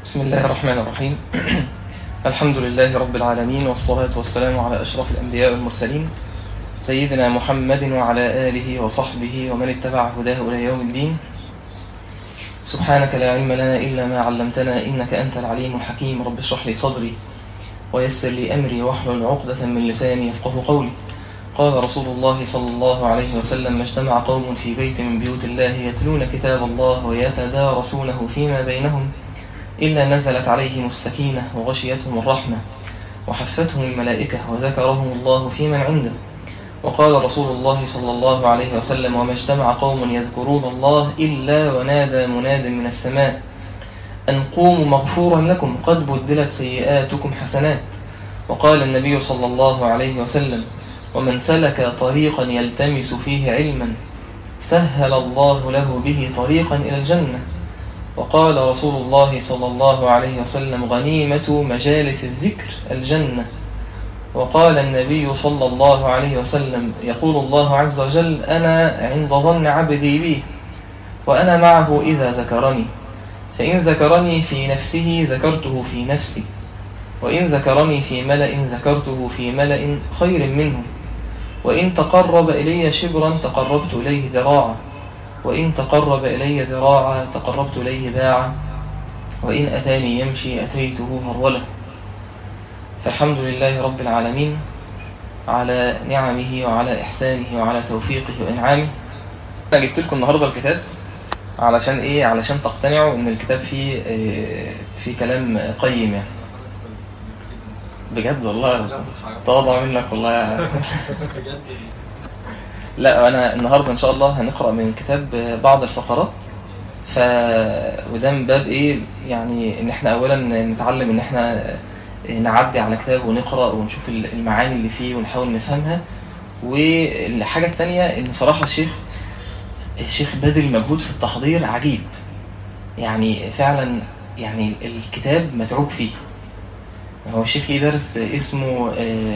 بسم الله الرحمن الرحيم. الحمد لله رب العالمين، والصلاة والسلام على أشرف الأنبياء والمرسلين سيدنا محمد وعلى آله وصحبه ومن اتبع هداه إلى يوم الدين. سبحانك لا علم لنا إلا ما علمتنا إنك أنت العليم الحكيم. رب اشرح لي صدري ويسر لي أمري واحلل عقدة من لساني يفقه قولي. قال رسول الله صلى الله عليه وسلم: ما اجتمع قوم في بيت من بيوت الله يتلون كتاب الله ويتدارسونه فيما بينهم إلا نزلت عليهم السكينة وغشيتهم الرحمة وحفتهم الملائكة وذكرهم الله في من عنده. وقال رسول الله صلى الله عليه وسلم: وما اجتمع قوم يذكرون الله إلا ونادى مناد من السماء أن قوموا مغفورا لكم قد بدلت سيئاتكم حسنات. وقال النبي صلى الله عليه وسلم: ومن سلك طريقا يلتمس فيه علما سهل الله له به طريقا إلى الجنة. وقال رسول الله صلى الله عليه وسلم: غنيمة مجالس الذكر الجنة. وقال النبي صلى الله عليه وسلم: يقول الله عز وجل: أنا عند ظن عبدي بي وأنا معه إذا ذكرني، فإن ذكرني في نفسه ذكرته في نفسي، وإن ذكرني في ملأ ذكرته في ملأ خير منه، وإن تقرب إلي شبرا تقربت إليه ذراعا، وإن تقرب إلي ذراعا تقربت إليه باعا، وإن أتاني يمشي أتيته هرولة. فالحمد لله رب العالمين على نعمه وعلى إحسانه وعلى توفيقه وإنعامه. أنا جبت لكم النهاردة الكتاب علشان إيه؟ علشان تقتنعوا إن الكتاب فيه كلام قيم يعني. بجد والله طابع منك والله. لا، أنا النهاردة إن شاء الله هنقرأ من الكتاب بعض الفقرات. وده من باب إيه؟ يعني إن إحنا أولا نتعلم إن إحنا نعدي على كتاب ونقرأ ونشوف المعاني اللي فيه ونحاول نفهمها. والحاجة الثانية إن صراحة الشيخ بذل مجهود في التحضير عجيب، يعني فعلا يعني الكتاب متعوب فيه. هو الشيخ ليه درس اسمه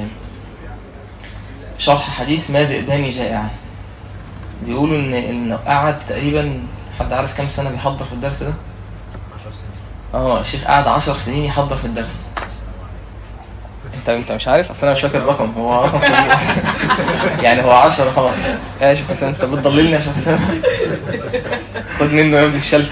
شرح حديث ما ذئبان جائعان. بيقولوا إن قعد تقريبا، حد عارف كم سنة بيحضر في الدرس ده؟ 10 سنين. الشيخ قعد 10 سنين يحضر في الدرس. انت مش عارف؟ اصل انا مش فاكر الرقم، هو رقم كبير. يعني هو 10 خلاص. شوف انت بتضللني عشان خد منه يا ابن الشلت.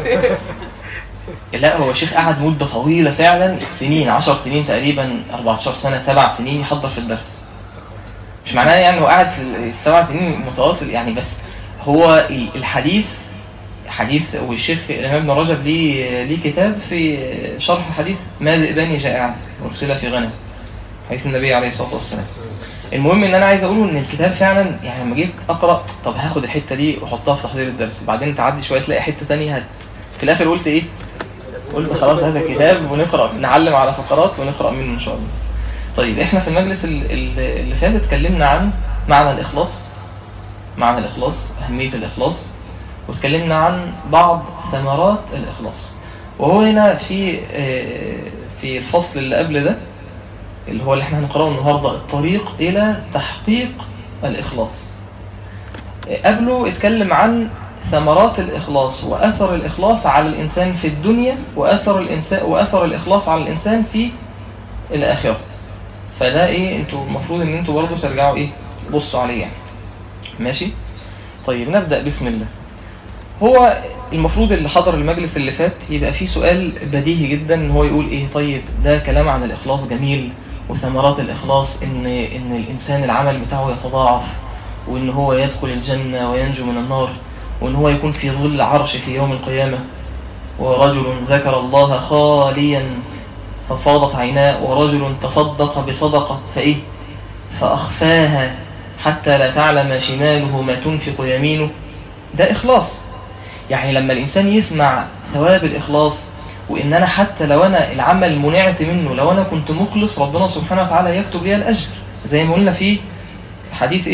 لا، هو الشيخ قعد مدة طويلة فعلا، سنين، 10 سنين تقريبا، 14 سنة، 7 سنين يحضر في الدرس. مش معناه يعني هو قاعد في 7 سنين متواصل يعني، بس هو الحديث والشيخ الإمام ابن رجب ليه كتاب في شرح حديث ما ذئبان جائعان أرسل في غنم، حديث النبي عليه الصلاة والسلام. المهم ان انا عايز اقوله ان الكتاب فعلا يعني لما جيت اقرأ، طب هاخد الحتة دي واحطها في تحضير الدرس، بعدين تعدي شوية تلاقي حتة تانية في الاخر قلت ايه؟ قلت خلاص هذا الكتاب ونقرأ، نعلم على فقرات ونقرأ منه ان شاء الله. طيب، احنا في المجلس اللي فات اتكلمنا عن معنى الإخلاص، أهمية الإخلاص، واتكلمنا عن بعض ثمرات الإخلاص. وهو هنا في الفصل اللي قبل ده، اللي هو اللي احنا هنقرأه النهاردة، الطريق إلى تحقيق الإخلاص. قبله اتكلم عن ثمرات الإخلاص وأثر الإخلاص على الإنسان في الدنيا، وأثر الإخلاص على الإنسان في الآخرة. فده ايه؟ انتوا المفروض ان انتوا برضو ترجعوا ايه؟ بصوا عليه يعني. ماشي؟ طيب، نبدأ بسم الله. هو المفروض اللي حضر المجلس اللي فات يبقى فيه سؤال بديهي جدا، ان هو يقول ايه؟ طيب، ده كلام عن الإخلاص جميل، وثمرات الإخلاص ان الإنسان العمل بتاعه يتضاعف، وان هو يدخل الجنة وينجو من النار، وان هو يكون في ظل عرش في يوم القيامة، ورجل ذكر الله خاليا ففاضت عيناه، ورجل تصدق بصدقة فأخفاها حتى لا تعلم شماله ما تنفق يمينه. ده إخلاص. يعني لما الإنسان يسمع ثواب الإخلاص، وإن أنا حتى لو أنا العمل منعت منه، لو أنا كنت مخلص، ربنا سبحانه وتعالى يكتب لي الأجر، زي ما قلنا في حديث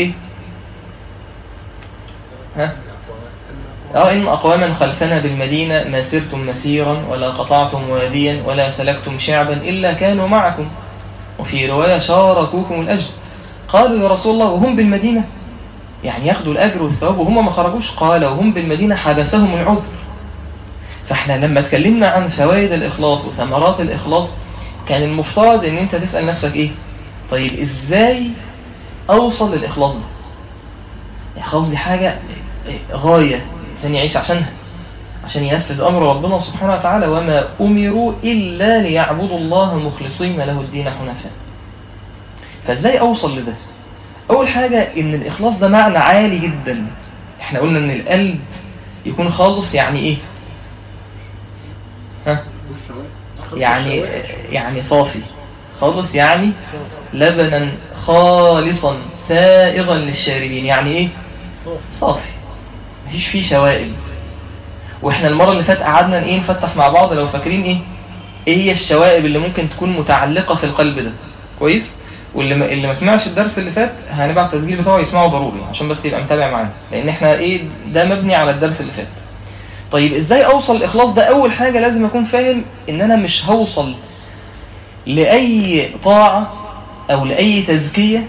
إن أقواما خلفنا بالمدينة ما سرتم مسيرا ولا قطعتم واديا ولا سلكتم شعبا إلا كانوا معكم، وفي رواية شاركوكم الأجر. قالوا: يا رسول الله، وهم بالمدينة؟ يعني ياخدوا الأجر والثواب وهم ما خرجوش؟ قال: وهم بالمدينة حبسهم العذر. فاحنا لما اتكلمنا عن فوائد الإخلاص وثمرات الإخلاص كان المفترض ان انت تسأل نفسك ايه؟ طيب ازاي اوصل للإخلاص ده؟ الإخلاص دي حاجة غاية الإنسان يعيش عشانها، عشان ينفذ أمر ربنا سبحانه وتعالى، وما أمروا إلا ليعبدوا الله مخلصين له الدين حنفاء. فازاي اوصل لده؟ اول حاجة ان الإخلاص ده معنى عالي جدا. احنا قلنا ان القلب يكون خالص، يعني ايه؟ يعني صافي. خالص يعني لبنا خالصا سائغا للشاربين. يعني ايه صافي؟ مفيش فيه شوائب. واحنا المرة اللي فاتت قعدنا ايه نفتح مع بعض لو فاكرين ايه هي الشوائب اللي ممكن تكون متعلقة في القلب ده. كويس؟ واللي ما سمعش الدرس اللي فات هنبعت التسجيل بتاعه يسمعه ضروري عشان بس يبقى متابع معانا، لان احنا ده مبني على الدرس اللي فات. طيب ازاي اوصل الإخلاص ده؟ اول حاجة لازم اكون فاهم ان انا مش هوصل لأي طاعة او لأي تزكية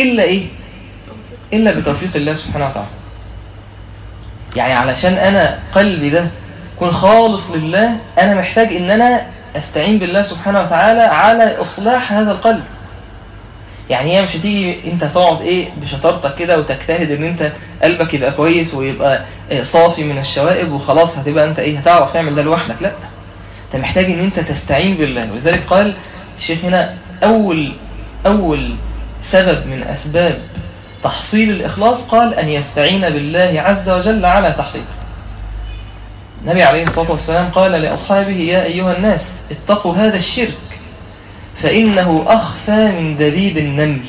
الا بتوفيق الله سبحانه وتعالى. يعني علشان انا قلبي ده يكون خالص لله، انا محتاج ان انا استعين بالله سبحانه وتعالى على اصلاح هذا القلب. يعني هي مش هتيجي انت تقعد بشطارتك كده وتجتهد ان انت قلبك يبقى كويس ويبقى صافي من الشوائب وخلاص هتبقى انت هتعرف تعمل ده لوحدك. لا، انت محتاج ان انت تستعين بالله. ولذلك قال الشيخ هنا اول سبب من اسباب تحصيل الإخلاص قال أن يستعين بالله عز وجل على تحقيقه. النبي عليه الصلاة والسلام قال لأصحابه: يا أيها الناس اتقوا هذا الشرك فإنه أخفى من دبيب النمل.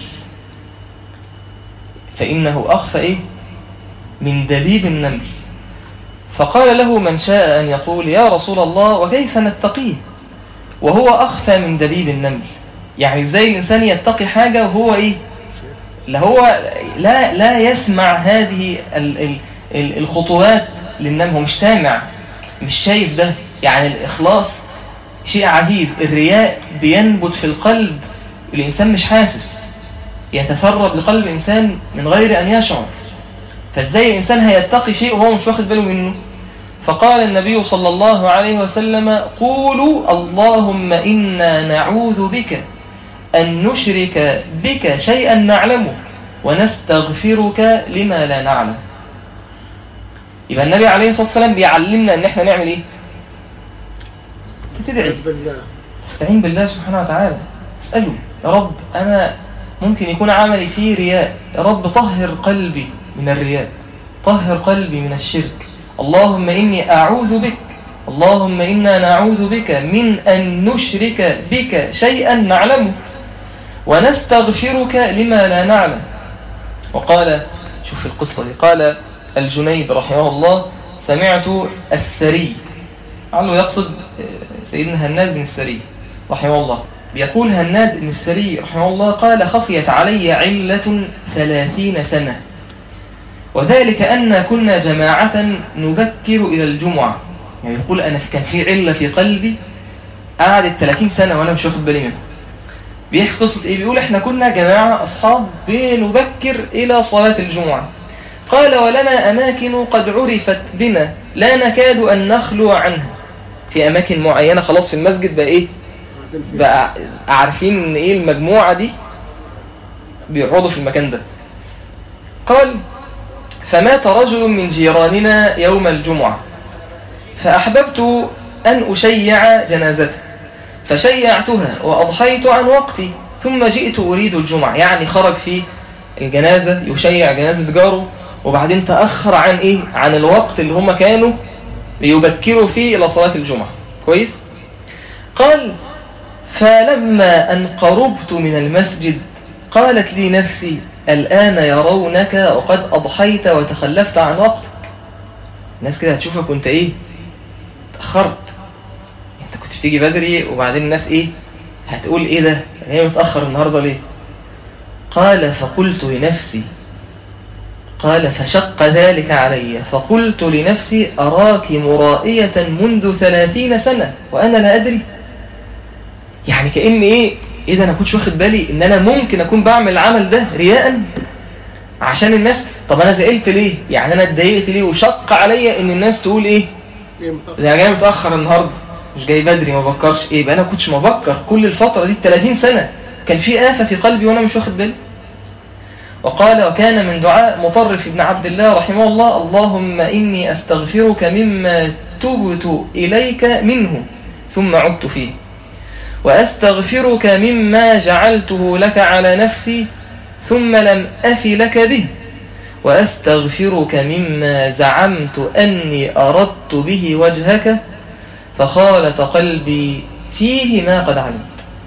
فإنه أخفى من دبيب النمل. فقال له من شاء أن يقول: يا رسول الله وكيف نتقيه وهو أخفى من دبيب النمل؟ يعني إزاي الإنسان يتقي حاجة وهو لا يسمع هذه الخطوات للنمل، هو مش سامع، مش شايف ده. يعني الإخلاص شيء عجيب. الرياء بينبت في القلب، الإنسان مش حاسس، يتسرب لقلب الإنسان من غير أن يشعر. فازاي الإنسان هيتقي شيء وهو مش واخد باله منه؟ فقال النبي صلى الله عليه وسلم: قولوا اللهم إنا نعوذ بك أن نشرك بك شيئا نعلمه ونستغفرك لما لا نعلم. يبقى النبي عليه الصلاة والسلام بيعلمنا ان احنا نعمل تدعي، تستعين بالله سبحانه وتعالى، اسأله: يا رب أنا ممكن يكون عملي فيه رياء، يا رب طهر قلبي من الرياء، طهر قلبي من الشرك. اللهم إني أعوذ بك، اللهم إنا نعوذ بك من أن نشرك بك شيئا نعلمه ونستغفرك لما لا نعلم. وقال، شوف القصة دي، قال الجنيد رحمه الله: سمعت السري، لعله يقصد سيدنا هناد بن السري رحمه الله، بيقول هناد بن السري رحمه الله قال: خفيت علي علة 30 سنة، وذلك أن كنا جماعة نبكر إلى الجمعة. يعني يقول أنا كان في علة في قلبي قعدت 30 سنة وأنا مش واخد بالي منها. بيحكي قصة بيقول احنا كنا جماعة أصحاب بنبكر إلى صلاة الجمعة. قال: ولنا أماكن قد عرفت بنا لا نكاد أن نخلو عنها. في أماكن معينة خلاص في المسجد بقى عارفين ان المجموعة دي بيقعدوا في المكان ده. قال: فمات رجل من جيراننا يوم الجمعة، فأحببت أن أشيع جنازته، فشيعتها وأضحيت عن وقتي، ثم جئت أريد الجمعة. يعني خرج في الجنازة يشيع جنازة جاره، وبعدين تأخر عن الوقت اللي هم كانوا يبكروا فيه إلى صلاة الجمعة. كويس؟ قال: فلما أن قربت من المسجد قالت لي نفسي: الآن يرونك وقد أضحيت وتخلفت عن وقتك. الناس كده هتشوفك وانت تأخرت، انت كنت تيجي بدري، وبعدين الناس هتقول ده هي متأخر النهاردة ليه؟ قال: فقلت لنفسي، قال: فشق ذلك علي، فقلت لنفسي: أراك مرائية منذ 30 سنة وأنا لا أدري. يعني كأن ده أنا كنتش واخد بالي إن أنا ممكن أكون بعمل العمل ده رياء عشان الناس. طب أنا زعلت ليه؟ يعني أنا اتضايقت ليه وشق علي إن الناس تقول ده جاي متأخر النهاردة، مش جاي بدري، ما بفكرش. ايه بقى؟ انا كنتش مفكر كل الفترة دي 30 سنة كان في آفة في قلبي وانا مش واخد بالي. وقال: وكان من دعاء مطرف بن عبد الله رحمه الله: اللهم إني أستغفرك مما تبت إليك منه ثم عدت فيه، وأستغفرك مما جعلته لك على نفسي ثم لم أف لك به، وأستغفرك مما زعمت أني أردت به وجهك فخالط قلبي فيه ما قد علمت.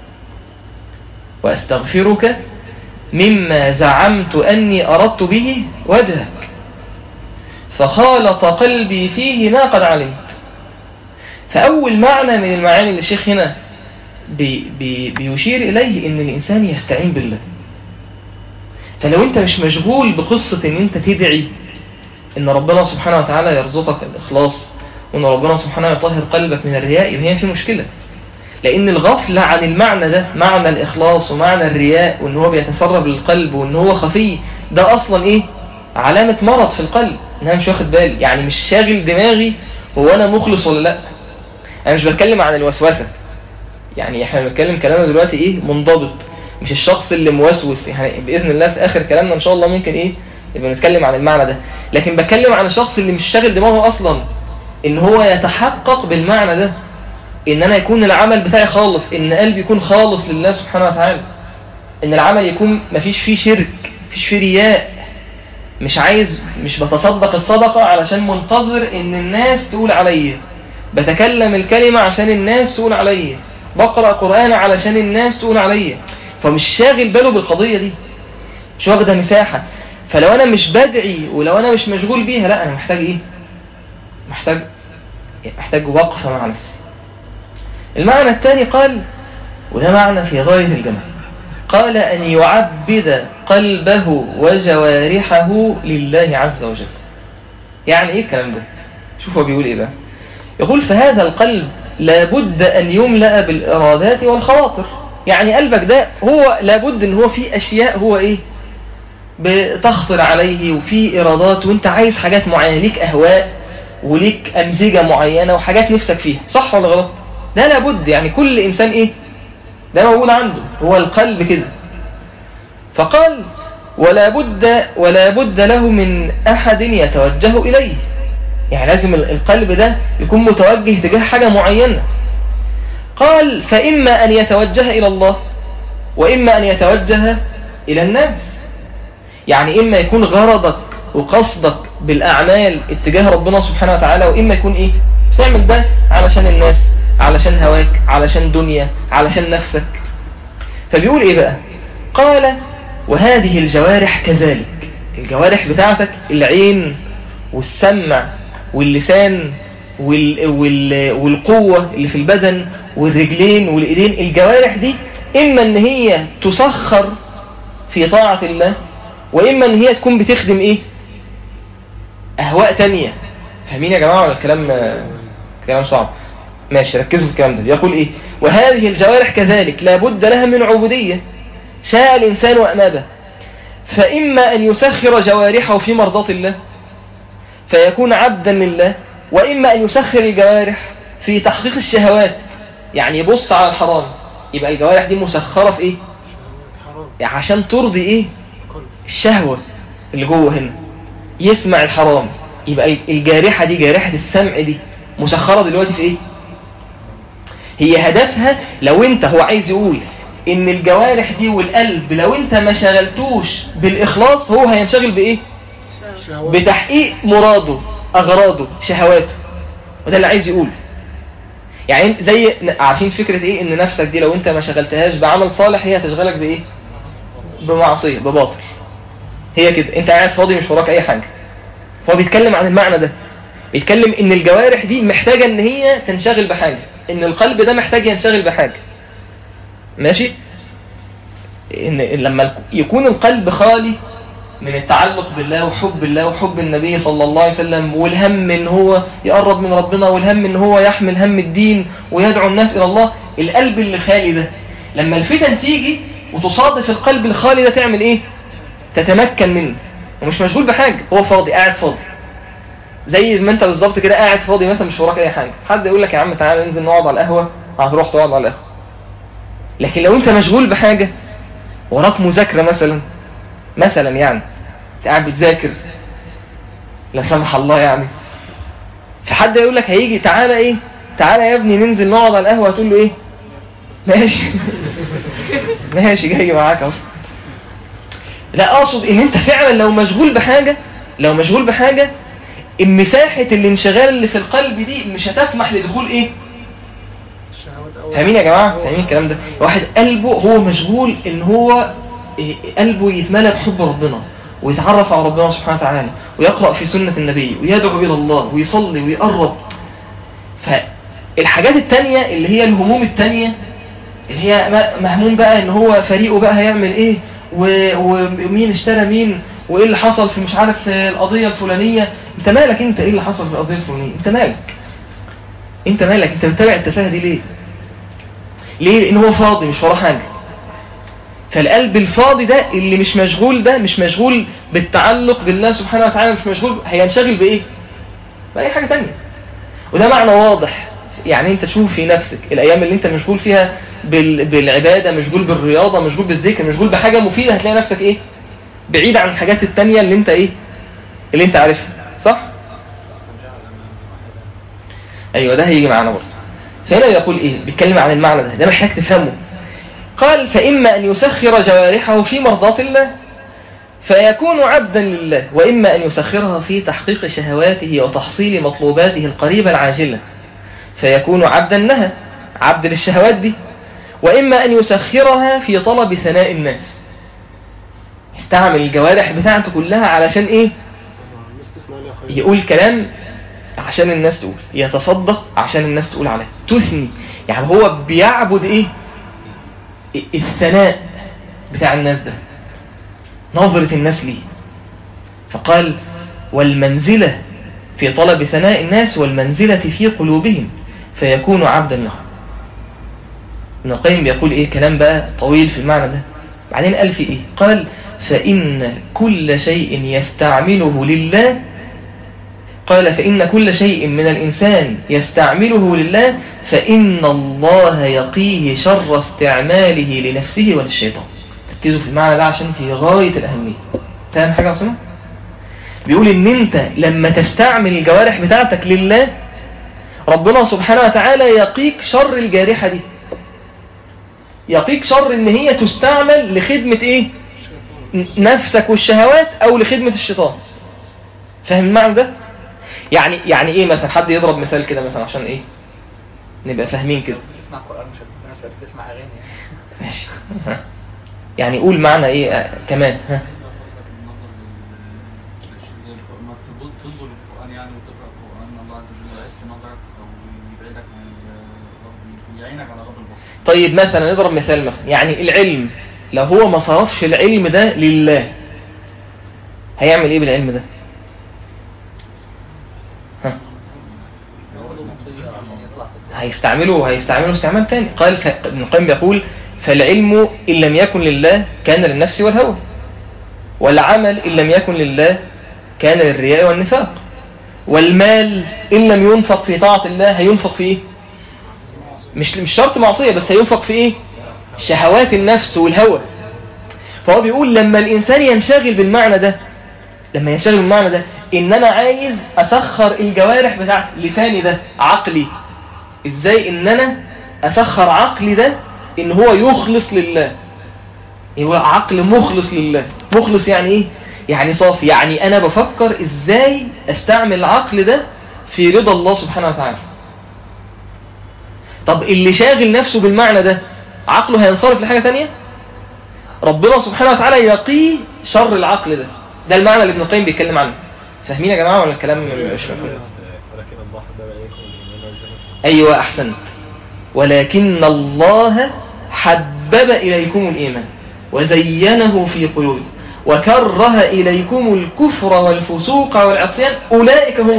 وأستغفرك مما زعمت أني أردت به وجهك فخالط قلبي فيه ما قد علمت. فأول معنى من المعاني اللي الشيخ هنا بيشير إليه إن الإنسان يستعين بالله. فلو أنت مش مشغول بقصة إن أنت تدعي إن ربنا سبحانه وتعالى يرزقك الإخلاص وإن ربنا سبحانه يطهر قلبك من الرياء، يبقى هي في مشكلة. لأن الغفلة عن المعنى ده، معنى الإخلاص ومعنى الرياء وإن هو بيتسرب للقلب وإن هو خفي، ده أصلا إيه؟ علامة مرض في القلب. إن أنا مش واخد بالي، يعني مش شاغل دماغي هو أنا مخلص ولا لأ. أنا مش بتكلم عن الوسوسة، يعني إحنا بنتكلم كلامنا دلوقتي إيه؟ منضبط، مش الشخص اللي موسوس. يعني بإذن الله في آخر كلامنا إن شاء الله ممكن إيه؟ يبقى نتكلم عن المعنى ده. لكن بتكلم عن الشخص اللي مش شاغل دماغه أصلا إن هو يتحقق بالمعنى ده، ان انا يكون العمل بتاعي خالص، ان قلبي يكون خالص لله سبحانه وتعالى، ان العمل يكون مفيش فيه شرك، مفيش فيه رياء، مش بتصدق الصدقة علشان منتظر ان الناس تقول عليا، بتكلم الكلمة عشان الناس تقول عليا، بقرأ قرآن علشان الناس تقول عليا. فمش شاغل باله بالقضية دي، مش واخدة مساحة. فلو انا مش بدعي ولو انا مش مشغول بيها، لا، انا محتاج ايه؟ محتاج وقفة مع نفسي. المعنى الثاني قال، وده معنى في غاية الجمال، قال: أن يعبد قلبه وجوارحه لله عز وجل. يعني إيه الكلام ده؟ شوفوا بيقول إيه بقى. يقول: فهذا القلب لابد أن يملأ بالإرادات والخواطر. يعني قلبك ده هو لابد أن هو فيه أشياء هو إيه؟ بتخطر عليه، وفيه إرادات، وانت عايز حاجات معينة، ليك أهواء وليك أمزجة معينة وحاجات نفسك فيها، صح ولا غلط؟ ده لابد، يعني كل إنسان إيه؟ ده موجود عنده، هو القلب كده. فقال: ولا بد له من أحد يتوجه إليه. يعني لازم القلب ده يكون متوجه تجاه حاجة معينة. قال: فإما أن يتوجه إلى الله وإما أن يتوجه إلى الناس. يعني إما يكون غرضك وقصدك بالأعمال اتجاه ربنا سبحانه وتعالى، وإما يكون إيه؟ تعمل ده علشان الناس، علشان هواك، علشان دنيا، علشان نفسك. فبيقول ايه بقى؟ قال: وهذه الجوارح كذلك. الجوارح بتاعتك، العين والسمع واللسان والقوة اللي في البدن والرجلين والإيدين، الجوارح دي إما ان هي تسخر في طاعة الله، وإما ان هي تكون بتخدم ايه؟ أهواء تانية. فاهمين يا جماعة ولا كلام صعب؟ ماشي، ركزوا في الكلام ده. يقول ايه؟ وهذه الجوارح كذلك لا بد لها من عبودية شاء الإنسان وأمابه. فإما أن يسخر جوارحه في مرضاة الله فيكون عبدا لله، وإما أن يسخر الجوارح في تحقيق الشهوات، يعني يبص على الحرام، يبقى الجوارح دي مسخرة في ايه؟ يعني عشان ترضي ايه؟ الشهوة اللي جوه هنا. يسمع الحرام، يبقى الجارحة دي، جارحة السمع دي، مسخرة دلوقتي في ايه؟ هي هدفها، لو انت، هو عايز يقول ان الجوارح دي والقلب لو انت ما شغلتوش بالإخلاص، هو هينشغل بايه؟ بتحقيق مراده، أغراضه، شهواته. وده اللي عايز يقول. يعني زي عارفين فكرة ايه؟ ان نفسك دي لو انت ما شغلتهاش بعمل صالح، هي هتشغلك بايه؟ بمعصية، بباطل. هي كده، انت قاعد فاضي مش وراك اي حاجة. هو بيتكلم عن المعنى ده، بيتكلم ان الجوارح دي محتاجة ان هي تنشغل بحاجة، ان القلب ده محتاج ينشغل بحاجة. ماشي؟ ان لما يكون القلب خالي من التعلق بالله وحب الله وحب النبي صلى الله عليه وسلم، والهم ان هو يقرب من ربنا، والهم ان هو يحمل هم الدين ويدعو الناس الى الله، القلب اللي خالي ده لما الفتن تيجي وتصادف القلب الخالي ده، تعمل ايه؟ تتمكن منه، ومش مشغول بحاجة، هو فاضي، قاعد فاضي. زي ما انت بالظبط كده قاعد فاضي مثلا مش وراك اي حاجه، حد يقول لك يا عم تعالى ننزل نقعد على القهوه، هتروح تقعد على القهوه. لكن لو انت مشغول بحاجه، وراك مذاكره مثلا يعني انت قاعد بتذاكر لا سمح الله يعني، فحد يقول لك هيجي تعالى يا ابني ننزل نقعد على القهوه، هتقول له ايه؟ ماشي ماشي جاي معاك اهو. لا اقصد ان انت فعلا لو مشغول بحاجه المساحه الانشغال اللي في القلب دي مش هتسمح لدخول ايه؟ فاهمين يا جماعه؟ فاهمين الكلام ده؟ واحد قلبه هو مشغول ان هو قلبه يتملى بحب ربنا ويتعرف على ربنا سبحانه وتعالى ويقرأ في سنة النبي ويدعو إلى الله ويصلي ويقرب. فالحاجات التانية اللي هي الهموم التانية اللي هي مهموم بقى ان هو فريقه بقى هيعمل ايه ومين اشترى مين وايه اللي حصل في مش عارف القضية الفلانية. انت مالك؟ انت ايه اللي حصل في القضية الفلانية؟ انت مالك؟ انت بتتابع التفاهة دي ليه؟ لان هو فاضي مش وراه حاجة. فالقلب الفاضي ده اللي مش مشغول بالتعلق بالله سبحانه وتعالى، مش مشغول، هينشغل بايه؟ بأي حاجة تانية. وده معنى واضح. يعني انت تشوف في نفسك الايام اللي انت مشغول فيها بالعبادة، مشغول بالرياضة، مشغول بالذكر، مشغول بحاجة مفيدة، هتلاقي نفسك ايه؟ بعيد عن الحاجات التانية اللي انت عارفها. صح؟ ايوه ده هيجي معانا برضه. فهنا يقول ايه؟ بيتكلم عن المعنى ده محتاج تفهمه. قال فإما أن يسخر جوارحه في مرضاة الله فيكون عبدا لله، وإما أن يسخرها في تحقيق شهواته وتحصيل مطلوباته القريبة العاجلة فيكون عبدا لها، عبد للشهوات دي. وإما أن يسخرها في طلب ثناء الناس، يستعمل الجوارح بتاعته كلها علشان إيه؟ يقول كلام عشان الناس تقول، يتصدق عشان الناس تقول عليه، تثني. يعني هو بيعبد إيه؟ الثناء بتاع الناس ده، نظرة الناس ليه. فقال والمنزلة في طلب ثناء الناس والمنزلة في قلوبهم فيكون عبدا له. ابن القيم بيقول ايه كلام بقى طويل في المعنى ده. بعدين قال في ايه؟ قال فإن كل شيء يستعمله لله، قال فإن كل شيء من الإنسان يستعمله لله فإن الله يقيه شر استعماله لنفسه وللشيطان. ركزوا في المعنى ده عشان في غاية الأهمية. فاهم حاجة أصلا؟ بيقول إن أنت لما تستعمل الجوارح بتاعتك لله ربنا سبحانه وتعالى يقيك شر الجارحة دي، يقيك شر إن هي تستعمل لخدمة إيه؟ نفسك والشهوات أو لخدمة الشيطان. فاهم المعنى ده؟ يعني ايه مثلا؟ حد يضرب مثال كده مثلا عشان ايه نبقى فاهمين كده. تسمع قرآن مش هتسمع اغاني ماشي. يعني قول معنى ايه كمان. ها تنظر القرآن يعني وتقرأ القرآن الله عز وجل يعيش نظرك او يبعدك عن رب، يعينك على رب البصر. طيب مثلا نضرب مثال مثلا، يعني العلم لو هو ما صرفش العلم ده لله هيعمل ايه بالعلم ده؟ هيستعمله استعمال تاني. قال ابن القيم بيقول فالعلم إن لم يكن لله كان للنفس والهوى، والعمل إن لم يكن لله كان للرياء والنفاق، والمال إن لم ينفق في طاعة الله هينفق في إيه؟ مش شرط معصية، بس هينفق في إيه؟ شهوات النفس والهوى. فهو بيقول لما الإنسان ينشغل بالمعنى ده، إن أنا عايز أسخر الجوارح بتاعت لساني ده، عقلي، إزاي إن أنا أسخر عقلي ده إن هو يخلص لله، هو عقل مخلص لله. مخلص يعني إيه؟ يعني صافي. يعني أنا بفكر إزاي أستعمل العقل ده في رضا الله سبحانه وتعالى. طب اللي شاغل نفسه بالمعنى ده عقله هينصرف لحاجة تانية؟ ربنا سبحانه وتعالى يقيه شر العقل ده. ده المعنى اللي ابن القيم بيتكلم عنه. فاهمين يا جماعة ولا الكلام مش مفهوم؟ أيوة أحسنت. ولكن الله حبب إليكم الإيمان وزينه في قلوبكم وكره إليكم الكفر والفسوق والعصيان أولئك هم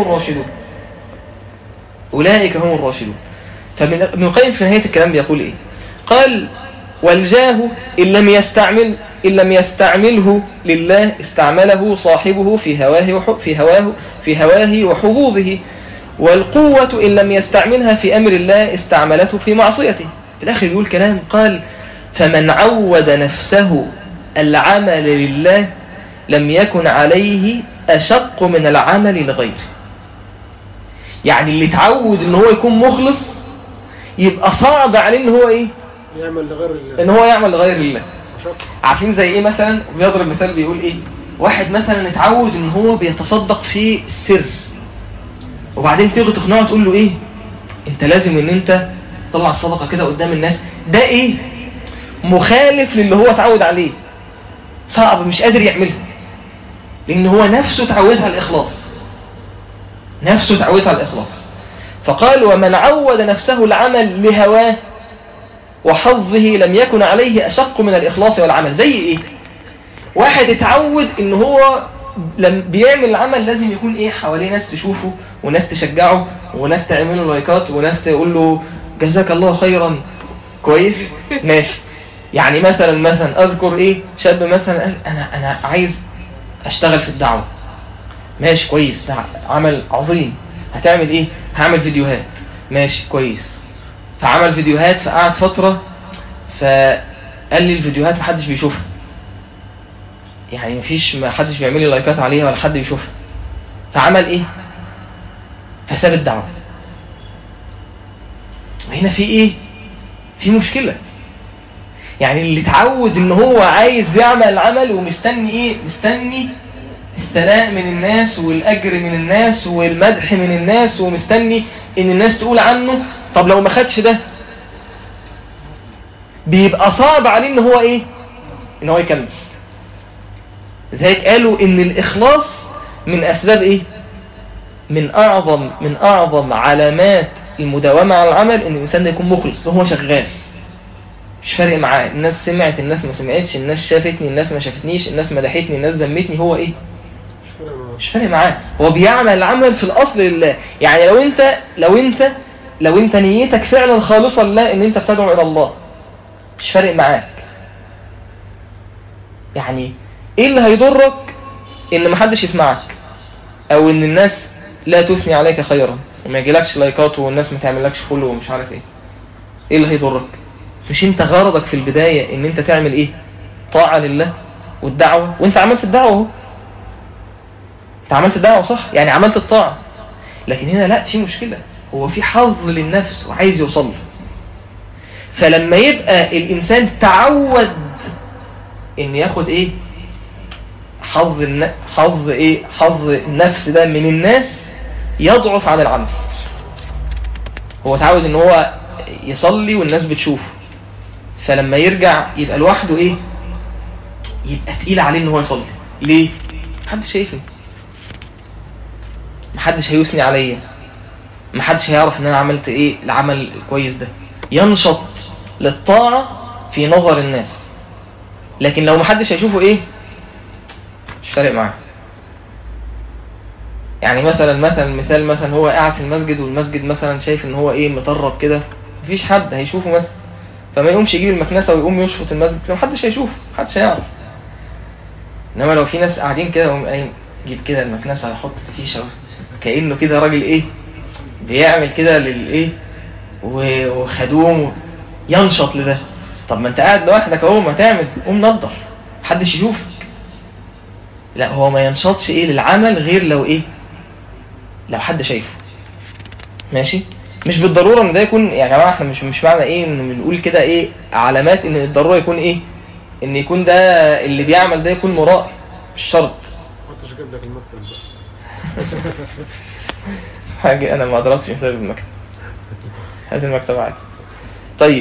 الراشدون. فابن القيم في نهاية الكلام بيقول إيه؟ قال والجاه إن لم يستعمل إن لم يستعمله لله استعمله صاحبه في هواه وحظوظه، والقوة إن لم يستعملها في أمر الله استعملته في معصيته. في الآخر يقول كلام، قال فمن عود نفسه العمل لله لم يكن عليه أشق من العمل لغيره. يعني اللي تعود ان هو يكون مخلص يبقى صعب عليه ان هو ايه؟ يعمل لغير الله، ان هو يعمل لغير الله. عارفين زي ايه مثلا؟ بيضرب مثال بيقول ايه؟ واحد مثلا اتعود ان هو بيتصدق في السر، وبعدين تيجي تقنعه تقول له ايه؟ انت لازم ان انت تطلع الصدقة كده قدام الناس. ده ايه؟ مخالف للي هو اتعود عليه، صعب، مش قادر يعملها، لان هو نفسه تعودها على الإخلاص، نفسه تعودها على الإخلاص. فقال ومن عود نفسه العمل لهواه وحظه لم يكن عليه أشق من الإخلاص والعمل. زي إيه؟ واحد اتعود إن هو لما بيعمل العمل لازم يكون إيه؟ حواليه ناس تشوفه وناس تشجعه وناس تعمله لايكات وناس تقول له جزاك الله خيرا. كويس؟ ماشي. يعني مثلا أذكر إيه؟ شاب مثلا قال أنا عايز أشتغل في الدعوة. ماشي كويس، ده عمل عظيم. هتعمل ايه؟ هعمل فيديوهات. ماشي كويس. فعمل فيديوهات، فقعد فترة فقال لي الفيديوهات محدش بيشوفها، يعني محدش بيعمل لي لايكات عليها ولا حد بيشوفها. فعمل ايه؟ فساب الدعوة. وهنا في ايه؟ في مشكلة. يعني اللي اتعود ان هو عايز يعمل العمل ومستني ايه؟ مستني الثناء من الناس والأجر من الناس والمدح من الناس، ومستني ان الناس تقول عنه. طب لو ما خدش ده بيبقى صعب عليه ان هو ايه؟ ان هو يكمل. لذلك قالوا ان الإخلاص من أسباب ايه؟ من أعظم علامات المداومة على العمل ان الإنسان ده يكون مخلص وهو شغال، مش فارق معاه الناس سمعت الناس ما سمعتش، الناس شافتني الناس ما شافتنيش، الناس مدحتني الناس ذمتني. هو ايه؟ مش فارق معاه، هو بيعمل العمل في الأصل لله. يعني لو انت نيتك فعلا خالصة لله ان انت بتدعو الى الله، مش فارق معاك. يعني ايه اللي هيضرك ان محدش يسمعك، او ان الناس لا تثني عليك خيرا وما يجيلكش لايكات والناس ما تعملكش فولو ومش عارف ايه؟ ايه اللي هيضرك؟ مش انت غرضك في البداية ان انت تعمل ايه؟ طاعة لله والدعوة، وانت عملت الدعوة اهو، انت عملت الدعوة صح، يعني عملت الطاعة. لكن هنا لا، في مشكلة، هو في حظ للنفس وعايز يوصل له. فلما يبقى الإنسان تعود ان ياخد ايه؟ حظ النفس ده من الناس، يضعف عن العمل. هو تعود ان هو يصلي والناس بتشوفه، فلما يرجع يبقى لوحده ايه؟ يبقى تقيل عليه ان هو يصلي. ليه؟ محدش شايفني، محدش هيثني عليا، محدش هيعرف ان انا عملت ايه العمل الكويس ده. ينشط للطاعة في نظر الناس، لكن لو محدش هيشوفه ايه؟ مش فارق معاه. يعني مثلا هو قاعد في المسجد، والمسجد مثلا شايف ان هو ايه؟ مطرب كده، مفيش حد هيشوفه مثلا، فما يقومش يجيب المكنسة ويقوم يشفط المسجد، محدش هيشوفه، محدش هيعرف. انما لو في ناس قاعدين كده ويقوم قايم يجيب كده المكنسة يحط فيشة كأنه كده راجل ايه؟ بيعمل كده للايه؟ وخدوم، ينشط لده. طب ما انت قاعد لوحدك اهو، ما تعمل، قوم نظف، محدش يشوفك. لا، هو ما ينشطش ايه للعمل غير لو ايه؟ لو حد شايفه. ماشي؟ مش بالضرورة ان ده يكون، يعني يا جماعه احنا مش معنى ايه ان بنقول كده ايه علامات ان الضرورة يكون ايه؟ ان يكون ده اللي بيعمل ده يكون مرائي، مش شرط. محدش جاب لك المكتب بقى. حاجة انا ما ضربتش مثال بالمكتب، هذه المكتب عادي. طيب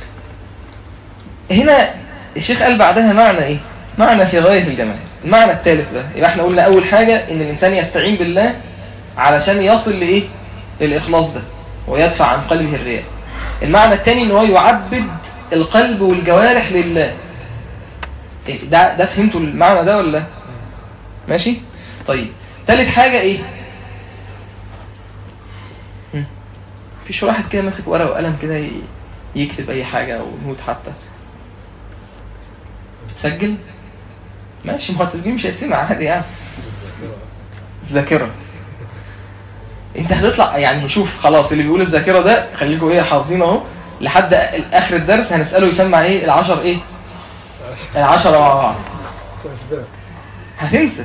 هنا الشيخ قال بعدها معنى ايه؟ معنى في غاية الجمال. المعنى الثالث ده، يبقى احنا قلنا اول حاجة ان الانسان يستعين بالله علشان يصل لايه؟ للاخلاص ده ويدفع عن قلبه الرياء. المعنى الثاني ان هو يعبد القلب والجوارح لله. ده فهمتوا المعنى ده ولا؟ ماشي؟ طيب ثالث حاجة ايه؟ فيش واحد كده ماسك ورقة وقلم كده يكتب اي حاجة او نوت حتى؟ سجل ماشي، ما هو التسجيل مش هيتسمع عادي يعني. الذاكرة انت هتطلع يعني، شوف خلاص اللي بيقول الذاكرة ده خليكم ايه حافظين اهو لحد اخر الدرس، هنسأله يسمع ايه العشر ايه العشرة مع بعض، هتنسى.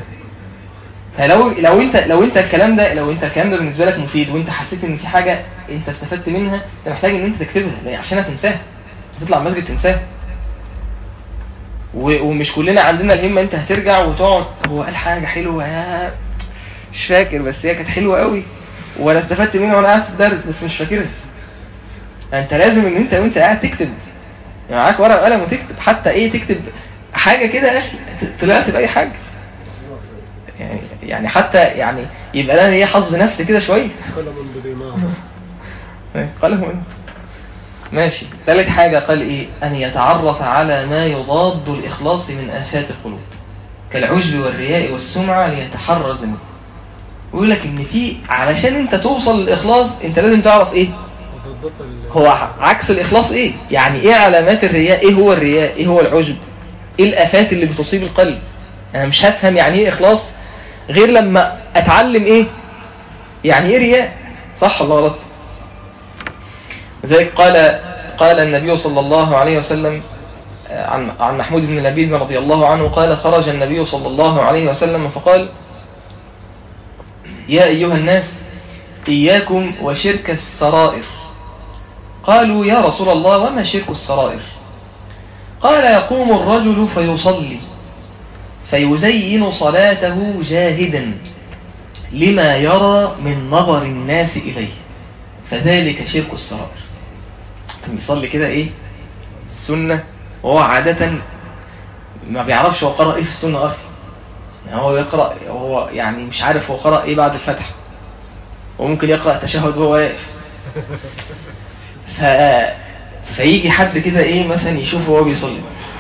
لو انت الكلام ده بالنسبة لك مفيد، وانت حسيت ان في حاجة انت استفدت منها، انت محتاج ان انت تكتبها عشان هتنساها، هتطلع مسجد تنساها. ومش كلنا عندنا الهمة، انت هترجع وتقعد هو قال حاجة حلوة يا مش فاكر، بس هي كانت حلوة قوي وانا استفدت منها وانا قاعد في الدرس بس مش فاكرها. انت لازم ان انت وانت قاعد تكتب، يعني معاك ورقة وقلم وتكتب، حتى ايه تكتب حاجة كده يا اخي طلعت بأي حاجة يعني حتى يعني يبقى لنا ايه حظ نفسي كده شوية. قلم ماشي. ثالث حاجة قال ايه؟ ان يتعرف على ما يضاد الإخلاص من آفات القلوب كالعجب والرياء والسمعة ليتحرز منه. ويقول لك ان في علشان انت توصل للإخلاص انت لازم تعرف ايه هو عكس الإخلاص، ايه يعني ايه علامات الرياء، ايه هو الرياء، ايه هو العجب، ايه الآفات اللي بتصيب القلب. انا مش هفهم يعني ايه إخلاص غير لما اتعلم ايه يعني ايه رياء، صح ولا غلط؟ لذلك قال النبي صلى الله عليه وسلم عن محمود بن لبيد رضي الله عنه قال: خرج النبي صلى الله عليه وسلم فقال: يا أيها الناس إياكم وشرك السرائر. قالوا: يا رسول الله وما شرك السرائر؟ قال: يقوم الرجل فيصلي فيزين صلاته جاهدا لما يرى من نظر الناس إليه فذلك شرك السرائر. كان يصلي كده ايه السنة وهو عادة ما بيعرفش هو قرأ ايه في السنة اصلا، يعني هو يقرأ هو يعني مش عارف هو قرأ ايه بعد الفتح، وممكن يقرأ التشهد وهو واقف. فيجي حد كده ايه مثلا يشوفه وهو بيصلي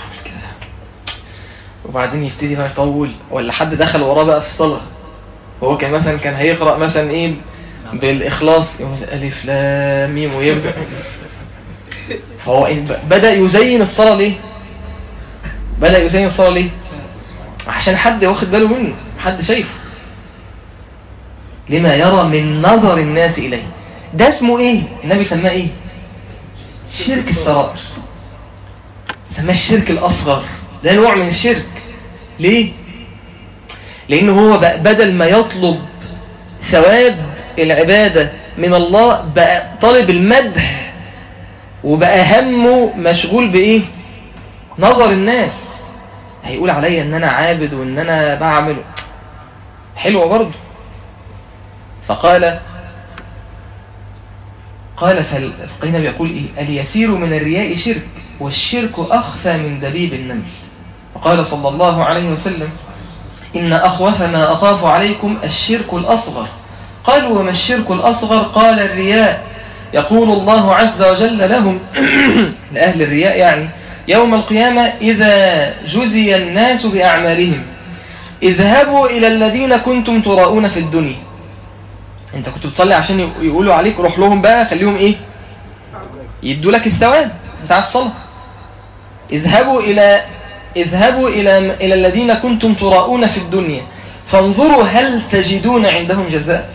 وبعدين يبتدي بقى يطول، ولا حد دخل وراه بقى في الصلاة هو كان مثلا كان هيقرأ مثلا ايه بالإخلاص ألف لام ميم ويبدأ، فهو بدأ يزين الصلاة ليه؟ عشان حد واخد باله منه، حد شايفه لما يرى من نظر الناس إليه. ده اسمه ايه؟ النبي سماه ايه؟ شرك السرائر، سماه الشرك الأصغر، ده نوع من الشرك. ليه؟ لأنه هو بدل ما يطلب ثواب العبادة من الله بقى طالب المدح، وبقى همه مشغول بإيه؟ نظر الناس، هيقول عليا ان انا عابد وان انا بعمل حلوة برضه. فقال فالقينا بيقول ايه؟ اليسير من الرياء شرك والشرك اخفى من دبيب النمل. وقال صلى الله عليه وسلم: إن أخوف ما أخاف عليكم الشرك الأصغر. قالوا: وما الشرك الأصغر؟ قال: الرياء. يقول الله عز وجل لهم لأهل الرياء يعني يوم القيامة: إذا جزي الناس بأعمالهم اذهبوا إلى الذين كنتم تراؤون في الدنيا. انت كنت بتصلي عشان يقولوا عليك، روح لهم بقى خليهم ايه يدوا لك الثواب بتاع الصلاة. اذهبوا إلى الذين كنتم تراؤون في الدنيا فانظروا هل تجدون عندهم جزاء.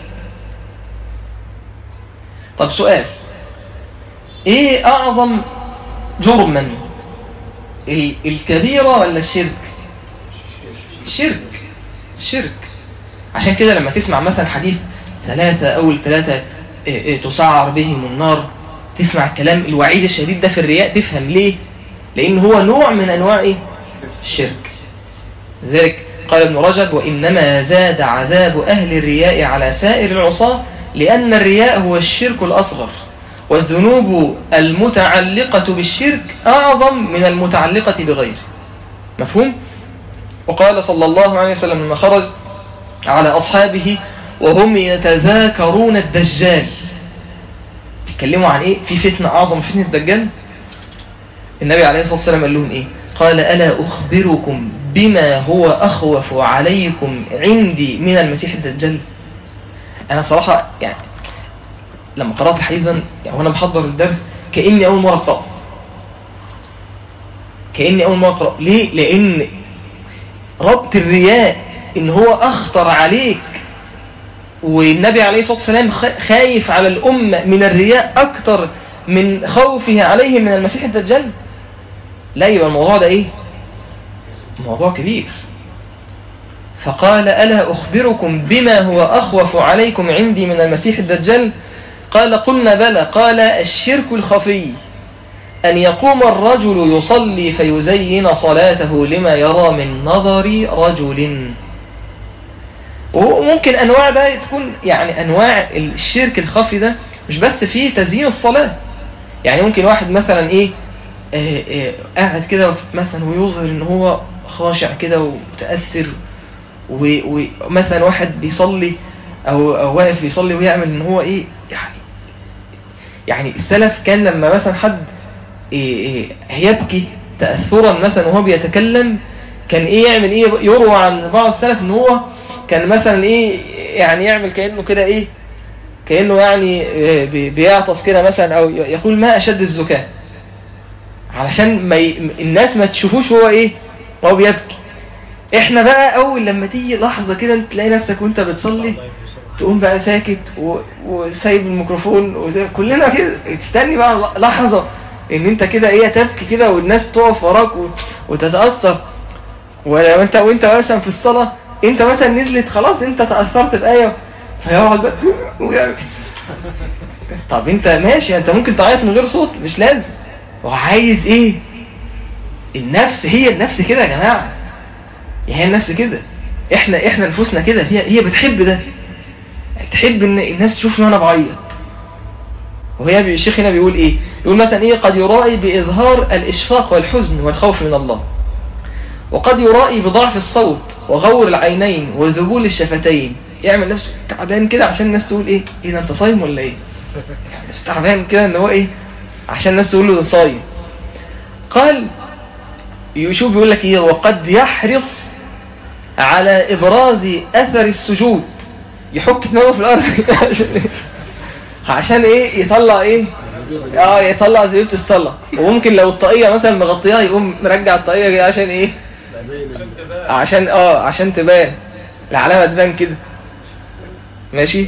طب سؤال: ايه اعظم جرما، الكبيرة ولا الشرك؟ الشرك. عشان كده لما تسمع مثلا حديث أول ثلاثة تسعر بهم النار، تسمع الكلام الوعيد الشديد ده في الرياء، تفهم ليه؟ لأن هو نوع من أنواع الشرك. لذلك قال ابن رجب: وإنما زاد عذاب أهل الرياء على سائر العصاة لأن الرياء هو الشرك الأصغر، والذنوب المتعلقة بالشرك أعظم من المتعلقة بغيره. مفهوم؟ وقال صلى الله عليه وسلم لما خرج على أصحابه وهم يتذاكرون الدجال، بيتكلموا عن إيه؟ في فتنة أعظم فتنة الدجال. النبي عليه الصلاة والسلام قال لهم إيه؟ قال: ألا أخبركم بما هو أخوف عليكم عندي من المسيح الدجال؟ أنا صراحة يعني لما قرأت الحديث يعني وأنا بحضر الدرس كأني أول مرة أقرأه، كأني أول ما أقرأ. ليه؟ لأن ربط الرياء إن هو أخطر عليك، والنبي عليه الصلاة والسلام خايف على الأمة من الرياء أكتر من خوفه عليه من المسيح الدجال. لا، يبقى الموضوع ده إيه؟ موضوع كبير. فقال ألا أخبركم بما هو أخوف عليكم عندي من المسيح الدجال؟ قال قلنا بلى. قال الشرك الخفي، أن يقوم الرجل يصلي فيزين صلاته لما يرى من نظر رجل. وممكن أنواع ده تكون يعني أنواع الشرك الخفي ده مش بس فيه تزيين الصلاة. يعني ممكن واحد مثلا قاعد كده مثلا ويظهر ان هو خاشع كده ومتأثر، ومثلا واحد بيصلي او واقف بيصلي ويعمل ان هو يعني السلف كان لما مثلا حد يبكي تأثرا مثلا وهو بيتكلم، كان يعمل يروى عن بعض السلف ان هو كان مثلا يعني يعمل كأنه كده كأنه يعني بيعطس كده مثلا، او يقول ما اشد الزكاة، علشان الناس ما تشوفوش هو بيبكي. احنا بقى اول لما تيجي لحظة كده انت تلاقي نفسك وانت بتصلي تقوم بقى ساكت وسايب الميكروفون، كلنا كده تستني بقى لحظة ان انت كده تبكي كده والناس تقف وراك وتتأثر. ولا وانت مثلا في الصلاة انت مثلا نزلت خلاص انت تأثرت بآية فيقعد بقى طب انت ماشي، انت ممكن تعيط من غير صوت مش لازم. وعايز النفس، هي النفس كده يا جماعة، هي النفس كده. احنا نفوسنا كده، هي بتحب ده، تحب ان الناس تشوفني وانا بعيط. وهي الشيخ هنا بيقول يقول مثلا قد يرائي بإظهار الإشفاق والحزن والخوف من الله، وقد يرائي بضعف الصوت وغور العينين وذبول الشفتين، يعمل نفسه تعبان كده عشان الناس تقول ده انت صايم ولا نفسه تعبان كده ان هو عشان الناس تقول له ده صايم. قال يشوف بيقول لك وقد يحرص على إبراز أثر السجود، يحك دماغه في الأرض عشان يطلع يطلع زيوت الصلاة. وممكن لو الطاقية مثلا مغطيها يقوم مرجع الطاقية كده عشان عشان تبان العلامة، تبان كده ماشي.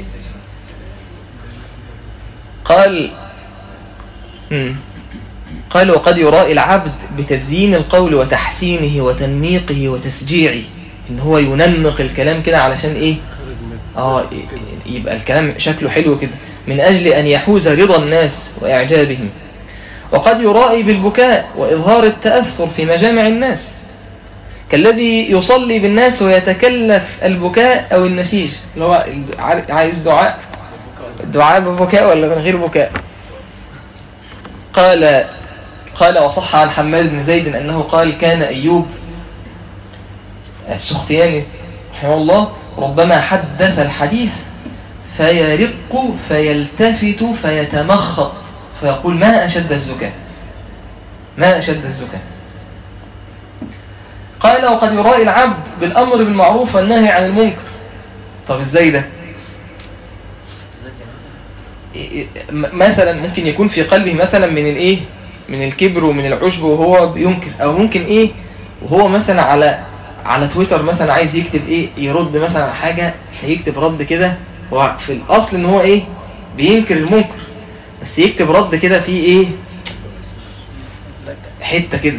قال وقد يرائي العبد بتزيين القول وتحسينه وتنميقه وتسجيعه، ان هو ينمق الكلام كده علشان يبقى الكلام شكله حلو كده من اجل ان يحوز رضا الناس واعجابهم. وقد يرائي بالبكاء واظهار التأثر في مجامع الناس، كالذي يصلي بالناس ويتكلف البكاء او النسيج، اللي هو عايز دعاء ببكاء ولا من غير بكاء. قال وصح عن حماد بن زيد أنه قال كان أيوب السختياني رحمه الله ربما حدث الحديث فيرق فيلتفت فيتمخط فيقول ما أشد الزكاة، ما أشد الزكاة. قال وقد يرائي العبد بالأمر بالمعروف والنهي عن المنكر. طب ازاي ده؟ مثلا ممكن يكون في قلبه مثلا من الكبر ومن العجب وهو بينكر، او ممكن وهو مثلا على تويتر مثلا عايز يكتب يرد مثلا على حاجة، هيكتب رد كده هو في الاصل ان هو بينكر المنكر، بس يكتب رد كده فيه حتة كده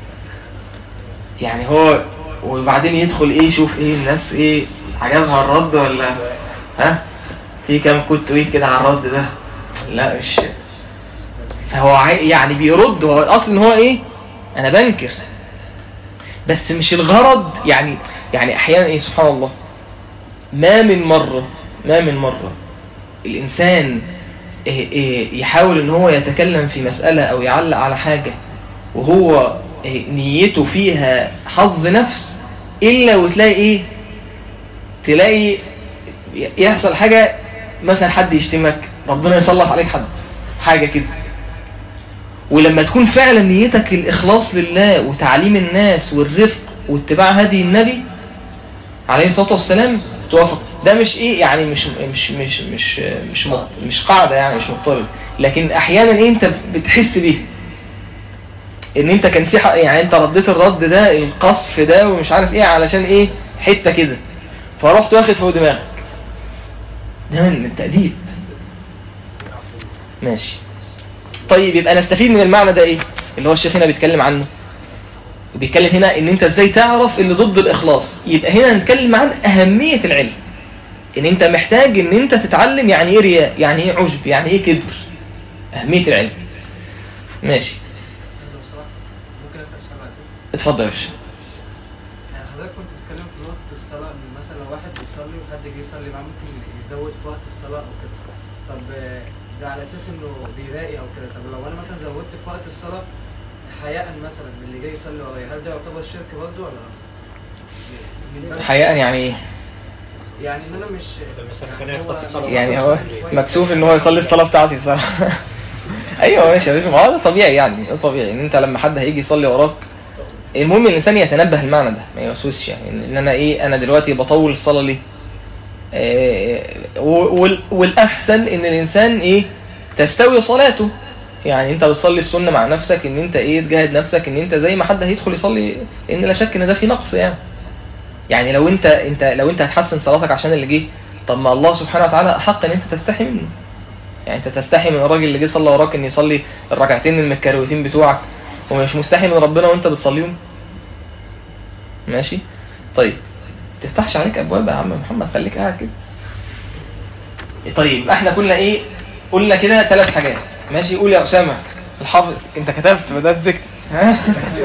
يعني هو، وبعدين يدخل يشوف الناس عجبها الرد ولا في كام كنت كده على الرد ده، لا مش هو يعني بيرد، هو الاصل ان هو انا بنكر، بس مش الغرض يعني احيانا سبحان الله ما من مرة الانسان يحاول ان هو يتكلم في مسألة او يعلق على حاجة وهو نيته فيها حظ نفس، الا وتلاقي تلاقي يحصل حاجة، مثلا حد يشتمك، ربنا يصلح عليك حاجة كده. ولما تكون فعلا نيتك الإخلاص لله وتعليم الناس والرفق واتباع هدي النبي عليه الصلاة والسلام توافق. ده مش يعني مش قاعدة، يعني مش مضطرد، لكن احيانا انت بتحس بيه. ان انت كان في حق، يعني انت رديت الرد ده القصف ده ومش عارف ايه علشان ايه حتة كده، فرحت واخد فوق دماغك، ده من التأديب. ماشي. طيب يبقى نستفيد من المعنى ده ايه اللي هو الشيخ هنا بيتكلم عنه؟ بيتكلم هنا ان انت ازاي تعرف اللي ضد الاخلاص. يبقى هنا نتكلم عن اهمية العلم، ان انت محتاج ان انت تتعلم يعني ايه رياء، يعني ايه عجب، يعني ايه كبر، اهمية العلم. ماشي. ممكن اسال سؤال؟ اتفضل يا باشا. يعني حضرتك كنت بتتكلم في نقطة الصلاة، ان مثلا لو واحد بيصلي وحد جه يصلي معاه ممكن يزود في وقت الصلاة او كده. طب ده على اساس انه بيرائي او كده. طب لو انا مثلا زودت في وقت الصلاة حياء مثلا من اللي جاي يصلي ورايا، هل ده يعتبر شرك برضه ولا؟ حقيقة يعني ايه؟ يعني ان انا مش يعني هو مكسوف ان هو يصلي الصلاة بتاعتي صراحة. ايوه ماشي يا باشا، ما هو ده طبيعي، يعني ده طبيعي ان انت لما حد هيجي يصلي وراك، المهم الانسان يتنبه المعنى ده، ما يوسوسش، يعني ان انا ايه، انا دلوقتي بطول الصلاة ليه؟ والاحسن ان الانسان ايه تستوي صلاته، يعني انت بتصلي السنة مع نفسك، ان انت ايه تجاهد نفسك ان انت زي ما حد هيدخل يصلي، ان لا شك ان ده في نقص. يعني لو انت هتحسن صلاتك عشان اللي جه، طب ما الله سبحانه وتعالى احق ان انت تستحي منه. يعني انت تستحي من الراجل اللي جه صلى وراك ان يصلي الركعتين المتكروتين بتوعك، ومش مستحي من ربنا وانت بتصليهم؟ ماشي. طيب تفتحش عليك ابواب يا عم محمد، خليك قاعد كده. طيب احنا كنا ايه قلنا كده 3 حاجات. ماشي. قول يا اسامه الحافظ، انت كتبت بدات تكتب. ها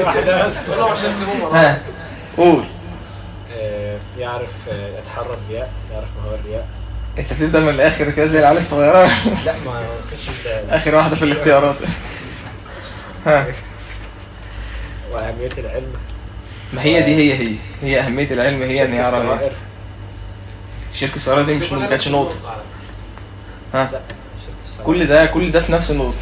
ها قول. يعرف يتحرى الرياء، يعرف ما هو الرياء. انت بتبدا من الاخر كده زي العيال الصغيره. لا ما فيش اخر واحده في الاختيارات. ها. واهميه العلم، ما هي دي هي اهميه العلم، هي ان يعرف الشرك الصغيره دي مش كانتش نقطه. ها كل ده في نفس النقطه.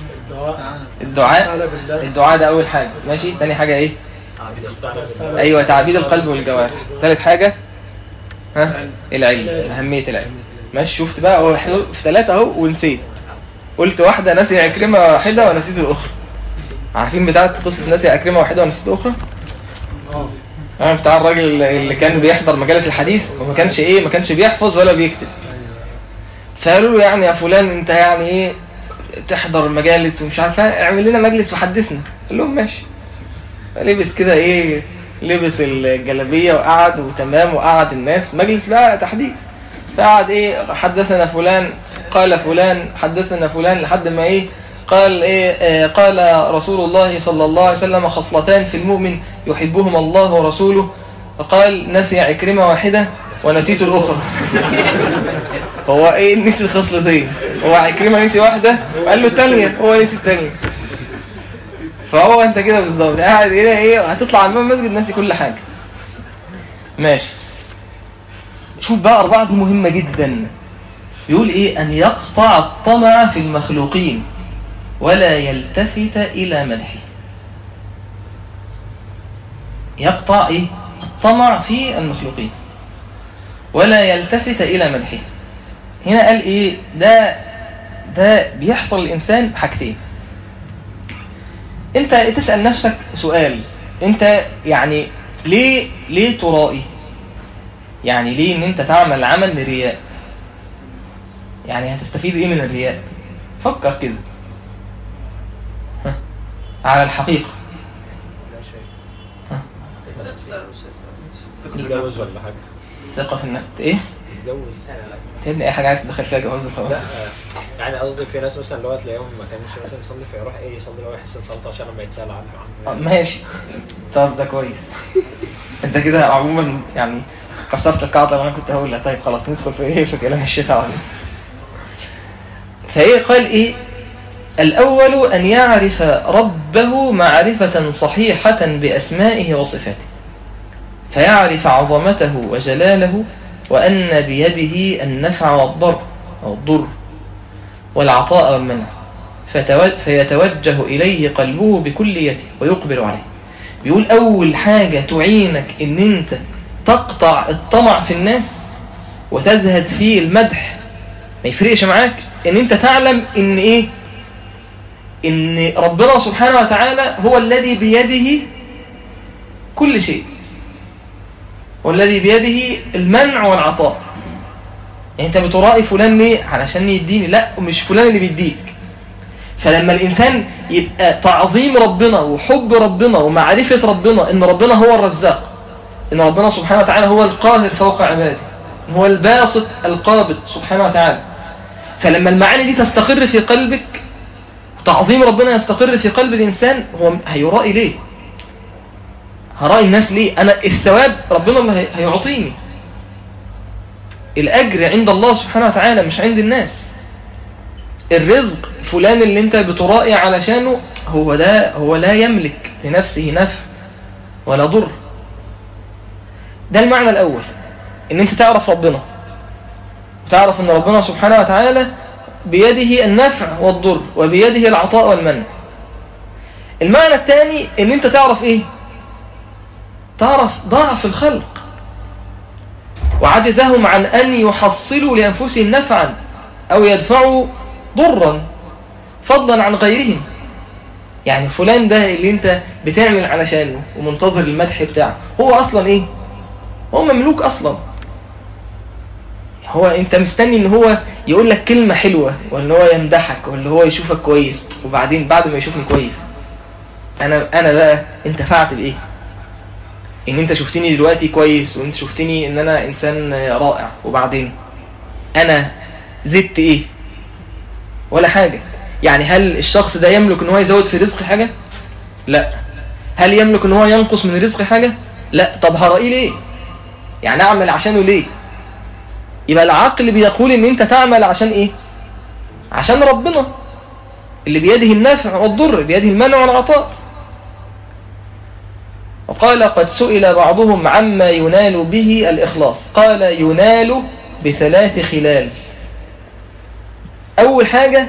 الدعاء ده اول حاجه. ماشي. تاني حاجه ايه؟ ايوه تعبيد القلب والجوارح. ثالث حاجه ها العلم، اهميه العلم. ماشي. شفت بقى هو في 3 اهو ونسيت، قلت واحده ناسي عكرمه واحده ونسيت الاخرى. عارفين بتاعه قصه ناسي عكرمه واحده ونسيت الاخرى؟ بتاع الراجل اللي كان بيحضر مجالس الحديث وما كانش ما كانش بيحفظ ولا بيكتب. فقالوا له يعني يا فلان انت يعني ايه تحضر مجالس ومش عارف اعمل لنا مجلس وحدثنا. قال لهم ماشي. لبس كده لبس الجلابيه وقعد وتمام، وقعد الناس مجلس بقى تحديث. فقعد حدثنا فلان قال فلان حدثنا فلان لحد ما قال قال رسول الله صلى الله عليه وسلم خصلتان في المؤمن يحبهما الله ورسوله، فقال نسي عكرمة واحدة ونسيت الأخرى. هو نسي الخصلتين، هو عكرمة نسي واحدة وقال له الثانية، هو نسي الثانية. فهو انت كده بالظبط قاعد هتطلع على المسجد ناسي كل حاجة. ماشي. شوف بقى 4 مهمة جدا. يقول أن يقطع الطمع في المخلوقين ولا يلتفت إلى مدحه. يقطع الطمع في المخلوقين ولا يلتفت إلى مدحه. هنا قال ده بيحصل الإنسان حاجتين. انت تسأل نفسك سؤال، انت يعني ليه ترائي؟ يعني ليه ان انت تعمل عمل للرياء؟ يعني هتستفيد ايه من الرياء؟ فكر كده على الحقيقة. يتجوز ولا حاجة؟ ثقة في النفس يتجوز تبني اي حاجة عايز تدخل فيها جواز وخلاص. لا يعني قصدي في ناس مثلا اللي هو تلاقيهم ما كانش مثلا يصلي فيروح يصلي لو يحسن صلاته عشان لما يتسأل عنه. ماشي. طب ده كويس. انت كده عموما يعني كسرت القاعدة اللي انا كنت هقولها. طيب خلاص ندخل في كلام الشيخ عليه. قال الأول أن يعرف ربه معرفة صحيحة بأسمائه وصفاته، فيعرف عظمته وجلاله، وأن بيده النفع والضر والعطاء والمنع، فيتوجه إليه قلبه بكليته ويقبل عليه. بيقول أول حاجة تعينك إن أنت تقطع الطمع في الناس وتزهد في المدح، ما يفرقش معاك إن أنت تعلم إن إن ربنا سبحانه وتعالى هو الذي بيده كل شيء، هو الذي بيده المنع والعطاء. يعني أنت بترائي فلان ليه؟ علشان يديني؟ لا، مش فلان اللي بيديك. فلما الإنسان يبقى تعظيم ربنا وحب ربنا ومعرفة ربنا إن ربنا هو الرزاق، إن ربنا سبحانه وتعالى هو القاهر فوق عباده، هو الباسط القابض سبحانه وتعالى، فلما المعاني دي تستقر في قلبك، تعظيم ربنا يستقر في قلب الإنسان، هو هيرائي ليه؟ هرائي الناس ليه؟ أنا الثواب ربنا هيعطيني، الأجر عند الله سبحانه وتعالى مش عند الناس. الرزق فلان اللي انت بترائي علشانه هو لا يملك لنفسه نفع ولا ضر. ده المعنى الأول، ان انت تعرف ربنا وتعرف ان ربنا سبحانه وتعالى بيده النفع والضر وبيده العطاء والمنع. المعنى الثاني ان انت تعرف ايه؟ تعرف ضعف الخلق وعجزهم عن ان يحصلوا لانفسهم نفعا او يدفعوا ضرا فضلا عن غيرهم. يعني فلان ده اللي انت بتعمل علشانه ومنتظر المدح بتاعه، هو اصلا ايه؟ هو مملوك اصلا. هو انت مستني ان هو يقول لك كلمة حلوة، ولا هو يمدحك، ولا هو يشوفك كويس، وبعدين بعد ما يشوفني كويس انا بقى انتفعت بايه؟ ان انت شفتني دلوقتي كويس، وانت شفتني ان انا انسان رائع، وبعدين انا زدت ايه؟ ولا حاجة. يعني هل الشخص ده يملك ان هو يزود في رزق حاجة؟ لا. هل يملك ان هو ينقص من رزق حاجة؟ لا. طب هرائي ليه؟ يعني اعمل عشانه ليه؟ يبقى العقل بيقول ان انت تعمل عشان ايه؟ عشان ربنا اللي بيده النفع والضر، بيده المنع والعطاء. وقال قد سئل بعضهم عما ينال به الإخلاص، قال ينال بثلاث خلال. أول حاجة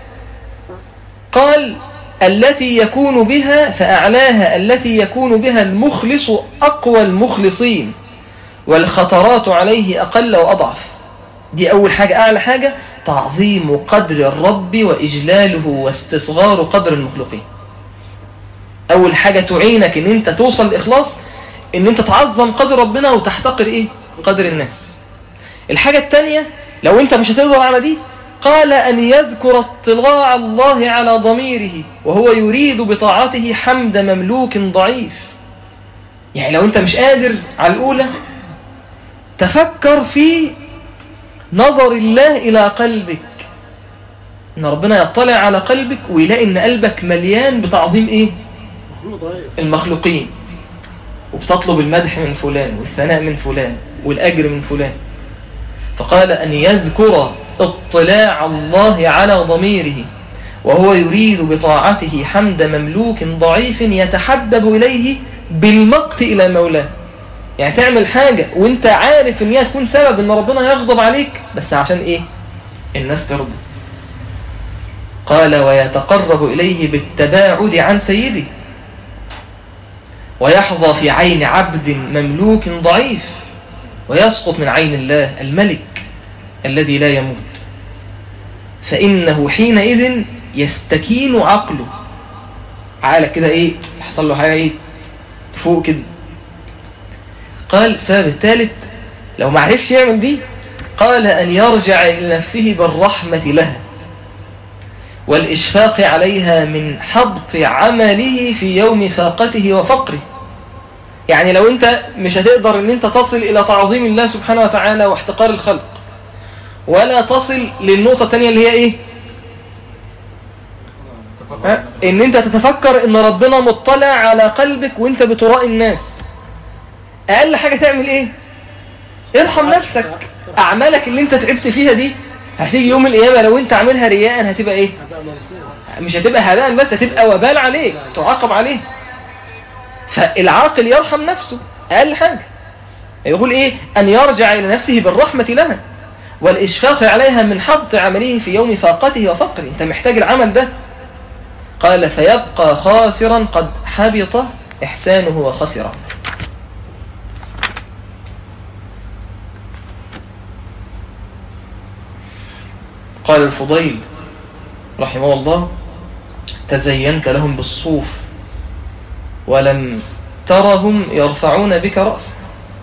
قال التي يكون بها، فأعلاها التي يكون بها المخلص أقوى المخلصين والخطرات عليه أقل وأضعف. دي أول حاجة، أعلى حاجة تعظيم قدر الرب وإجلاله واستصغار قدر المخلوقين. أول حاجة تعينك إن أنت توصل الإخلاص، إن أنت تعظم قدر ربنا وتحتقر إيه؟ قدر الناس. الحاجة الثانية لو أنت مش هتقدر على دي، قال أن يذكر اطلاع الله على ضميره وهو يريد بطاعته حمد مملوك ضعيف. يعني لو أنت مش قادر على الأولى، تفكر في نظر الله إلى قلبك، إن ربنا يطلع على قلبك ويلاقي إن قلبك مليان بتعظيم إيه؟ المخلوقين، وبتطلب المدح من فلان والثناء من فلان والأجر من فلان. فقال أن يذكر اطلاع الله على ضميره وهو يريد بطاعته حمد مملوك ضعيف يتحبب إليه بالمقت إلى مولاه. يعني تعمل حاجة وانت عارف ان هي تكون سبب ان ربنا يغضب عليك، بس عشان ايه؟ الناس ترضى. قال ويتقرب إليه بالتباعد عن سيده ويحظى في عين عبد مملوك ضعيف ويسقط من عين الله الملك الذي لا يموت، فإنه حينئذ يستكين عقله. عقلك كده ايه؟ يحصل له حاجة ايه؟ تفوق كده. قال السبب الثالث لو ما عرفش يعمل دي، قال أن يرجع إلى نفسه بالرحمة لها والإشفاق عليها من حبط عمله في يوم فاقته وفقره. يعني لو أنت مش هتقدر أن أنت تصل إلى تعظيم الله سبحانه وتعالى واحتقار الخلق، ولا تصل للنقطة الثانية اللي هي إيه؟ أن أنت تتفكر أن ربنا مطلع على قلبك وأنت بترائي الناس، أقل حاجة تعمل إيه؟ ارحم نفسك. أعمالك اللي أنت تعبت فيها دي هتيجي يوم القيامة لو أنت عاملها رياء هتبقى إيه؟ مش هتبقى هباء بس، هتبقى وبال عليك، تعاقب عليه. فالعاقل يرحم نفسه أقل حاجة. يقول إيه؟ أن يرجع إلى نفسه بالرحمة لها والإشفاق عليها من حبط عمله في يوم فاقته وفقره. أنت محتاج العمل ده. قال فيبقى خاسرا قد حبط إحسانه وخسره. قال الفضيل رحمه الله تزينت لهم بالصوف ولم ترهم يرفعون بك رأسا،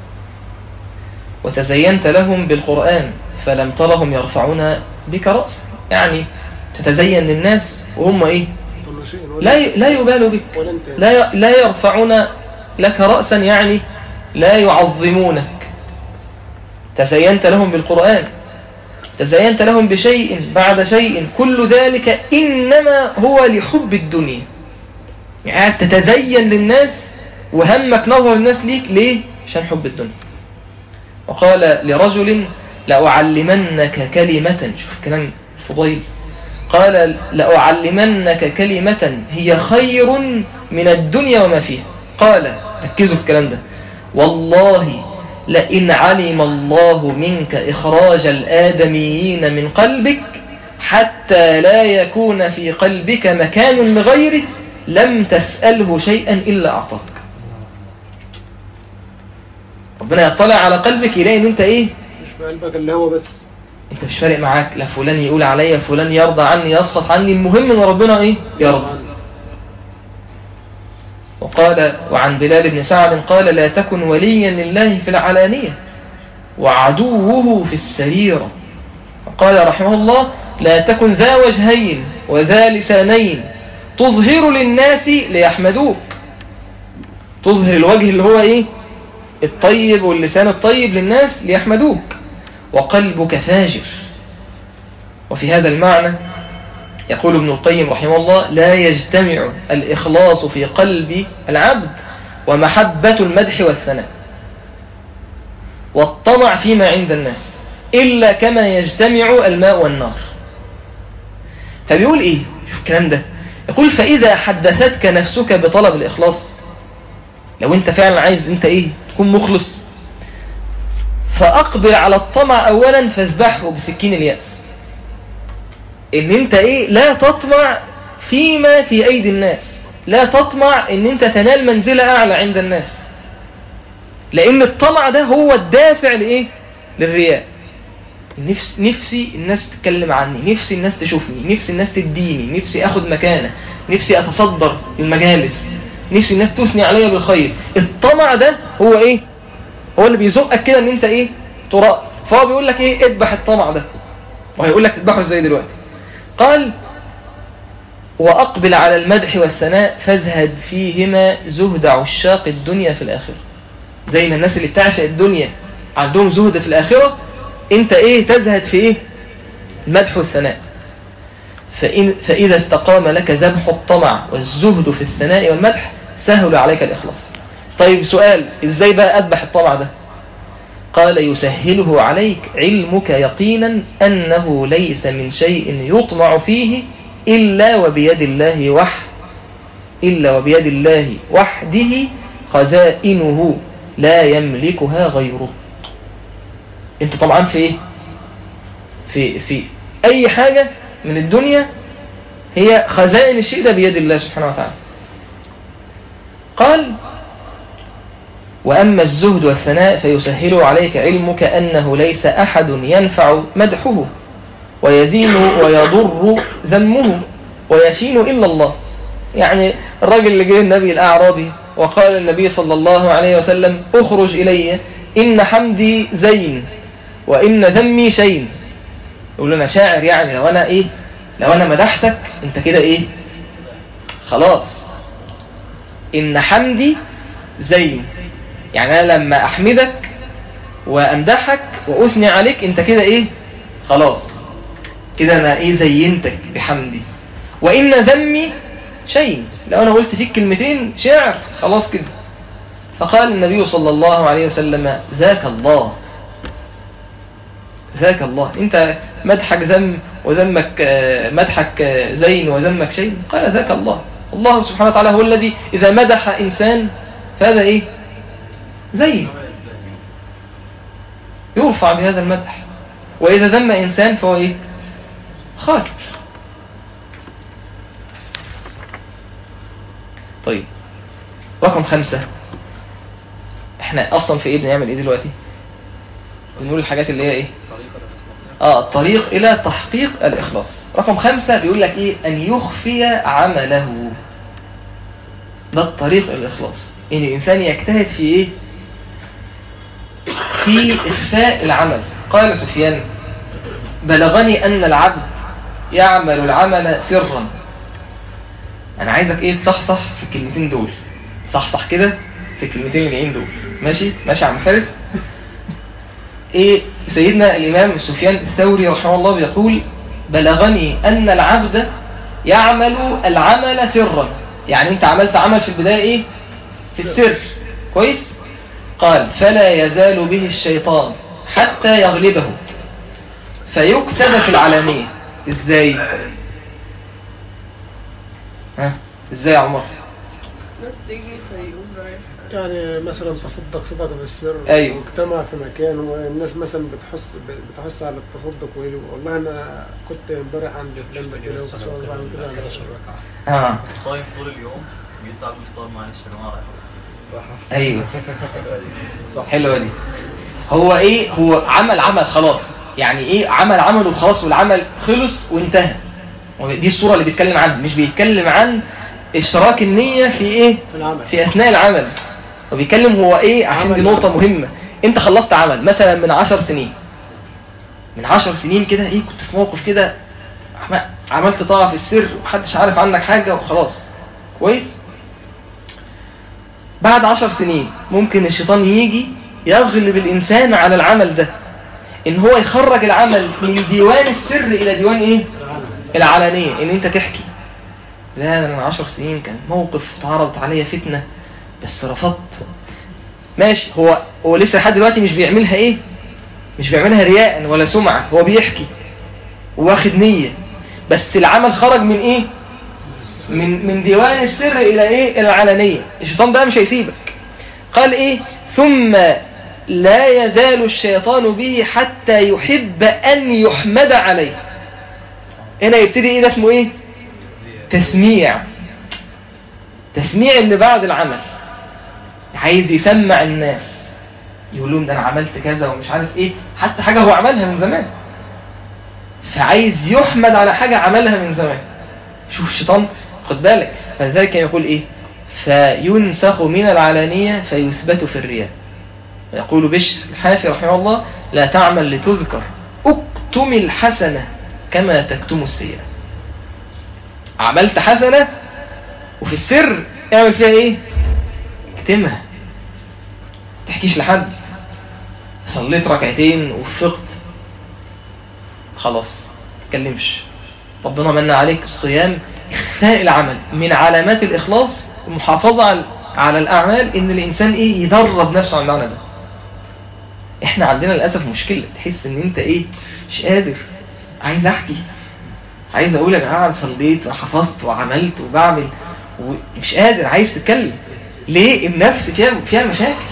وتزينت لهم بالقرآن فلم ترهم يرفعون بك رأسا. يعني تتزين للناس وهم إيه؟ لا يبالوا بك، لا يرفعون لك رأسا، يعني لا يعظمونك. تزينت لهم بالقرآن، تزينت لهم بشيء بعد شيء، كل ذلك إنما هو لحب الدنيا. يعني تتزين للناس وهمك نظر الناس ليك ليه؟ عشان حب الدنيا. وقال لرجل لأعلمنك كلمة، شوف كلام فضيل، قال لأعلمنك كلمة هي خير من الدنيا وما فيها. قال، ركزوا في الكلام ده، والله لئن علم الله منك إخراج الآدميين من قلبك حتى لا يكون في قلبك مكان لغيره لم تسأله شيئا إلا أعطاك. ربنا يطلع على قلبك يلاقي ان انت ايه؟ مش في قلبك اللي هو بس، انت مش فارق معاك لا فلان يقول عليا، فلان يرضى عني، يسخط عني، المهم ان ربنا ايه؟ يرضى. وقال وعن بلال بن سعد قال لا تكن وليا لله في العلانية وعدوه في السريرة. وقال رحمه الله لا تكن ذا وجهين وذا لسانين تظهر للناس ليحمدوك. تظهر الوجه اللي هو ايه؟ الطيب واللسان الطيب للناس ليحمدوك، وقلبك فاجر. وفي هذا المعنى يقول ابن القيم رحمه الله لا يجتمع الإخلاص في قلب العبد ومحبة المدح والثناء والطمع فيما عند الناس إلا كما يجتمع الماء والنار. فبيقول إيه شوف الكلام ده، يقول فإذا حدثتك نفسك بطلب الإخلاص، لو أنت فعلا عايز أنت إيه تكون مخلص، فأقبل على الطمع أولا فاذبحه بسكين اليأس. ان انت ايه؟ لا تطمع فيما في ايدي الناس، لا تطمع ان انت تنال منزلة اعلى عند الناس، لان الطمع ده هو الدافع لايه؟ للرياء. نفسي الناس تتكلم عني، نفسي الناس تشوفني، نفسي الناس تديني، نفسي اخد مكانة، نفسي اتصدر المجالس، نفسي الناس تثني عليا بالخير. الطمع ده هو ايه؟ هو اللي بيزقك كده ان انت ايه؟ ترى. فهو بيقول لك ايه؟ اذبح الطمع ده، وهيقول لك تذبحه ازاي دلوقتي. قال وأقبل على المدح والثناء فازهد فيهما زهد عشاق الدنيا في الآخرة. زي ما الناس اللي بتعشق الدنيا عندهم زهد في الآخرة، انت ايه؟ تزهد في ايه؟ المدح والثناء. فإذا استقام لك ذبح الطمع والزهد في الثناء والمدح سهل عليك الإخلاص. طيب سؤال، ازاي بقى أذبح الطمع ده؟ قال يسهله عليك علمك يقينا أنه ليس من شيء يطمع فيه إلا وبيد الله وحده خزائنه لا يملكها غيره. انت طبعا في ايه؟ في اي حاجة من الدنيا هي خزائن الشيء ده بيد الله سبحانه وتعالى. قال وأما الزهد والثناء فيسهل عليك علمك أنه ليس أحد ينفع مدحه ويزين ويضر ذمه ويشين إلا الله. يعني الراجل اللي جاء النبي الأعرابي وقال النبي صلى الله عليه وسلم اخرج إلي إن حمدي زين وإن ذمي شين. يقول لنا شاعر يعني لو أنا مدحتك أنت كده إيه؟ خلاص إن حمدي زين، يعني أنا لما أحمدك وأمدحك وأثني عليك أنت كده إيه؟ خلاص كده أنا إيه؟ زينتك بحمدي. وإن ذمي شيء، لو أنا قلت فيك كلمتين شعر خلاص كده. فقال النبي صلى الله عليه وسلم ذاك الله، ذاك الله. أنت مدحك ذم وذمك مدحك زين وذمك شيء، قال ذاك الله. الله سبحانه وتعالى هو الذي إذا مدح إنسان فهذا إيه؟ زين يرفع بهذا المدح، وإذا ذم إنسان فهو إيه؟ خاسر. طيب رقم 5، احنا أصلا في إيه؟ بنعمل إيه دلوقتي؟ بنقول الحاجات اللي هي إيه؟ الطريق إلى تحقيق الإخلاص. رقم 5 بيقول لك ايه؟ ان يخفي عمله. ده الطريق الإخلاص، ان الانسان يجتهد في ايه؟ في إخفاء العمل. قال سفيان: بلغني أن العبد يعمل العمل سرا. أنا عايزك إيه؟ تصحصح في الكلمتين دول، صحصح كده في الكلمتين اللي جايين دول. ماشي ماشي يا عم فارس. إيه؟ سيدنا الإمام سفيان الثوري رحمه الله بيقول: بلغني أن العبد يعمل العمل سرا. يعني أنت عملت عمل في البداية إيه؟ في السر، كويس؟ قال: فلا يزال به الشيطان حتى يغلبه فيكتب في العلانية. ازاي؟ ها؟ ازاي يا عمر؟ ناس تيجي فيقوم رايح يعني مثلا تصدق صدقة بالسر، أيوه. واجتمع في مكان والناس مثلا بتحس على التصدق ويقول والله انا كنت امبارح عند فلان ده كده وكنت بعمل كده على صايم طول اليوم بيطلع بيفطر معلش يا جماعه ايوه حلوه دي. هو ايه؟ هو عمل خلاص، يعني ايه؟ عمله خلاص والعمل خلص وانتهى. دي الصورة اللي بيتكلم عنها، مش بيتكلم عن اشتراك النية في ايه؟ في اثناء العمل. وبيتكلم هو ايه؟ عشان دي نقطة مهمة. انت خلصت عمل مثلا من 10 سنين، من 10 سنين كده ايه؟ كنت في موقف كده عملت طاعة في السر ومحدش عارف عنك حاجة وخلاص، كويس؟ بعد 10 سنين ممكن الشيطان يجي يغلب الإنسان على العمل ده، إن هو يخرج العمل من ديوان السر إلى ديوان إيه؟ العلانية. إن أنت تحكي: لا أنا من 10 سنين كان موقف تعرضت عليا فتنة بس رفضت. ماشي، هو لسه لحد دلوقتي مش بيعملها إيه؟ مش بيعملها رياء ولا سمعة، هو بيحكي وواخد نية، بس العمل خرج من إيه؟ من ديوان السر إلى إيه؟ إلى العلانية. الشيطان بقى مش هيسيبك. قال إيه؟ ثم لا يزال الشيطان به حتى يحب أن يحمد عليه. هنا يبتدي إيه؟ ده اسمه إيه؟ تسميع اللي بعد العمل. عايز يسمع الناس، يقول لهم ده أنا عملت كذا ومش عارف إيه، حتى حاجة هو عملها من زمان، فعايز يحمد على حاجة عملها من زمان. شوف الشيطان، خد بالك. فلذلك يقول إيه؟ فينسخ من العلانية فيثبت في الرياء. يقول بشر الحافي رحمه الله: لا تعمل لتذكر، اكتم الحسنة كما تكتم السيئة. عملت حسنة وفي السر اعمل فيها ايه؟ اكتمها، تحكيش لحد. صليت ركعتين وفقت، خلاص تكلمش. ربنا من عليك الصيام. إخفاء العمل من علامات الإخلاص، المحافظة على الأعمال، إن الإنسان إيه؟ يدرب نفسه على المعنى ده. إحنا عندنا للأسف مشكلة، تحس إن أنت إيه؟ مش قادر، عايز أحكي، عايز أقول يا جماعة صليت وحفظت وعملت وبعمل، ومش قادر، عايز تتكلم. ليه؟ النفس فيها مشاكل.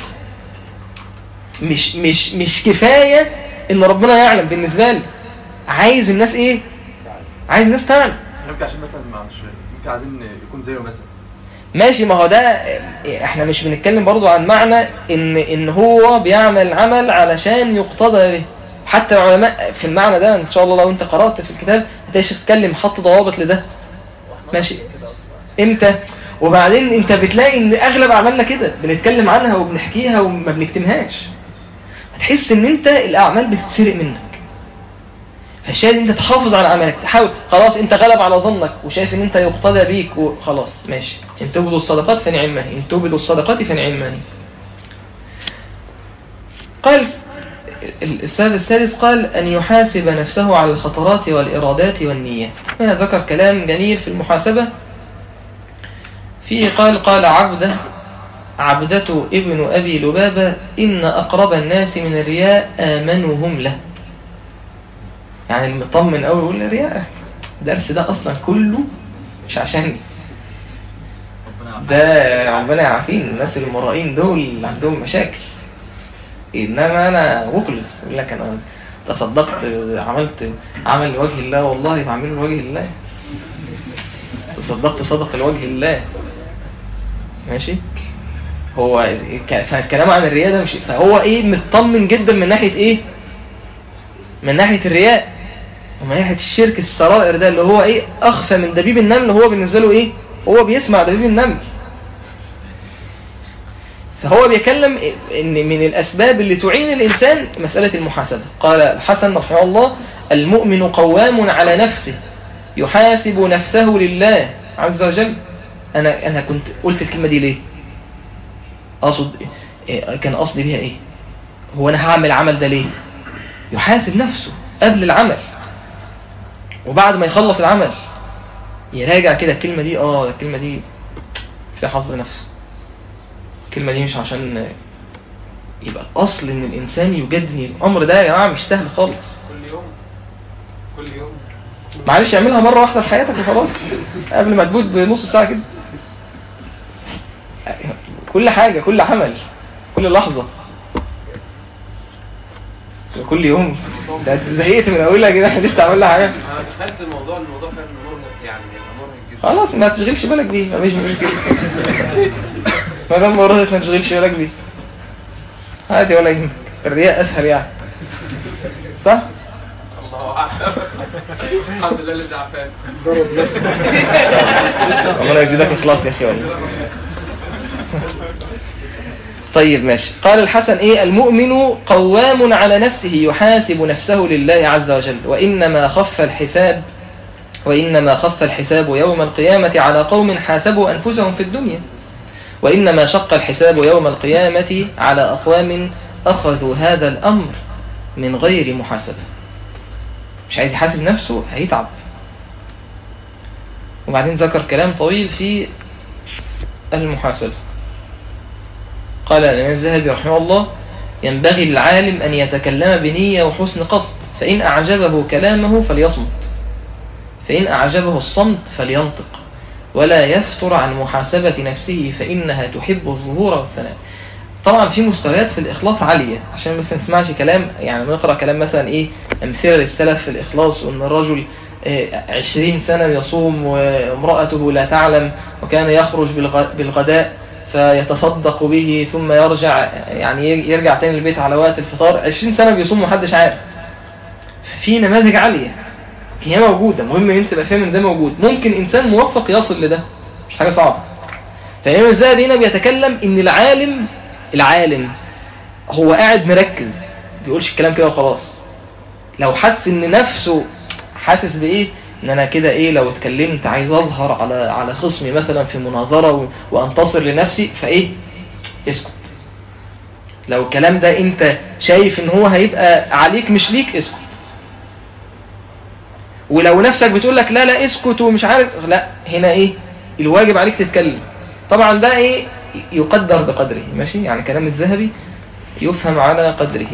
مش كفاية إن ربنا يعلم بالنسبة لي، عايز الناس إيه؟ عايز الناس تعلم. يمكن عشان مثلا يمكن عايزين يكون زيه مثلا. ماشي، ما هو ده احنا مش بنتكلم برضو عن معنى ان هو بيعمل عمل علشان يقتضى به. حتى العلماء في المعنى ده ان شاء الله لو انت قرأت في الكتاب هتلاقي تتكلم حط ضوابط لده. ماشي امتى؟ وبعدين انت بتلاقي ان اغلب اعمالنا كده بنتكلم عنها وبنحكيها وما بنكتمهاش. هتحس ان انت الاعمال بتتسرق منك. فالشاهد انت تحافظ على عملك، تحاول. خلاص انت غلب على ظنك وشايف ان انت يقتدى بيك وخلاص ماشي. ان تبدوا الصدقات فنعمه، ان تبدوا الصدقات فنعمه. قال السادس قال أن يحاسب نفسه على الخطرات والإرادات والنيات. هنا ذكر كلام جميل في المحاسبة فيه. قال عبدة ابن أبي لبابة: إن أقرب الناس من الرياء آمنهم له. يعني المطمن أول يقول الرياء درس ده أصلا كله مش عشاني، ده ربنا يعافينا. الناس المرائين دول عندهم مشاكل، إنما أنا مخلص. يقول لك أنا تصدقت، عملت عمل لوجه الله، والله بعمله لوجه الله، تصدقت صدقة لوجه الله. ماشي، هو فالكلام عن الرياء ده مش، فهو إيه؟ مطمن جدا من ناحية إيه؟ من ناحية الرياء. ومن ناحية الشرك السرائر ده اللي هو ايه اخفى من دبيب النمل، هو بالنسبة له ايه، هو بيسمع دبيب النمل. فهو بيكلم ان من الاسباب اللي تعين الانسان مسألة المحاسبة. قال الحسن رحمه الله: المؤمن قوام على نفسه يحاسب نفسه لله عز وجل. انا كنت قلت الكلمة دي ليه؟ اقصد كان قصدي بيها ايه؟ هو انا هعمل العمل ده ليه؟ يحاسب نفسه قبل العمل، وبعد ما يخلص العمل يراجع كده الكلمة دي، الكلمة دي في حظ نفس، الكلمة دي مش عشان يبقى الأصل إن الإنسان يجدني الأمر ده يا جماعة مش سهل خالص. كل يوم معلش اعملها مرة واحدة في حياتك وخلاص، قبل ما تموت بنص ساعة كده. كل حاجة، كل عمل، كل لحظة، كل يوم. ده زهقت من أولها كده، احنا لسه عملنا حاجة. انا دخلت الموضوع فعلا مرهق، يعني مرهق جدا. خلاص ما تشغلش بالك بيه، مفيش مشكلة. ما دام مرهق ما تشغلش بالك بيه، عادي ولا يهمك. الرياء أسهل يعني، صح؟ الله اعلم. الحمد لله اللي عافاك. الله يجزيك إخلاص يا أخي والله. طيب ماشي. قال الحسن ايه؟ المؤمن قوام على نفسه يحاسب نفسه لله عز وجل، وإنما خف الحساب يوم القيامة على قوم حاسبوا أنفسهم في الدنيا، وإنما شق الحساب يوم القيامة على أقوام أخذوا هذا الأمر من غير محاسبة. مش عايز يحاسب نفسه هيتعب. وبعدين ذكر كلام طويل في المحاسبة. قال الإمام الذهبي رحمه الله: ينبغي للعالم أن يتكلم بنية وحسن قصد، فإن أعجبه كلامه فليصمت، فإن أعجبه الصمت فلينطق، ولا يفتر عن محاسبة نفسه فإنها تحب الظهور والثناء. طبعا في مستويات في الإخلاص عالية، عشان بس نسمعش كلام يعني نقرأ كلام مثلا إيه أمثلة للسلف في الإخلاص، وأن الرجل 20 سنة يصوم وامرأته لا تعلم، وكان يخرج بالغداء فيتصدق به ثم يرجع، يعني يرجع تاني البيت على وقت الفطار. 20 سنة بيصوم محدش عارف. في نماذج عالية هي موجودة، مهم ان انت تبقى فاهم ان ده موجود. ممكن انسان موفق يصل لده، مش حاجة صعبة. فالإمام الذهبي هنا بيتكلم ان العالم هو قاعد مركز، بيقولش الكلام كده وخلاص. لو حس ان نفسه حاسس بايه، ان انا كده ايه لو اتكلمت عايز اظهر على خصمي مثلا في مناظرة وانتصر لنفسي، فايه اسكت. لو الكلام ده انت شايف ان هو هيبقى عليك مش ليك، اسكت. ولو نفسك بتقول لك لا اسكت ومش عارف، لا، هنا ايه الواجب عليك تتكلم. طبعا ده ايه يقدر بقدره، ماشي، يعني كلام الذهبي يفهم على قدره.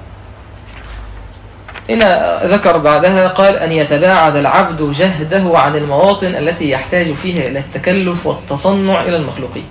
هنا ذكر بعدها قال: أن يتباعد العبد جهده عن المواطن التي يحتاج فيها إلى التكلف والتصنع إلى المخلوقين.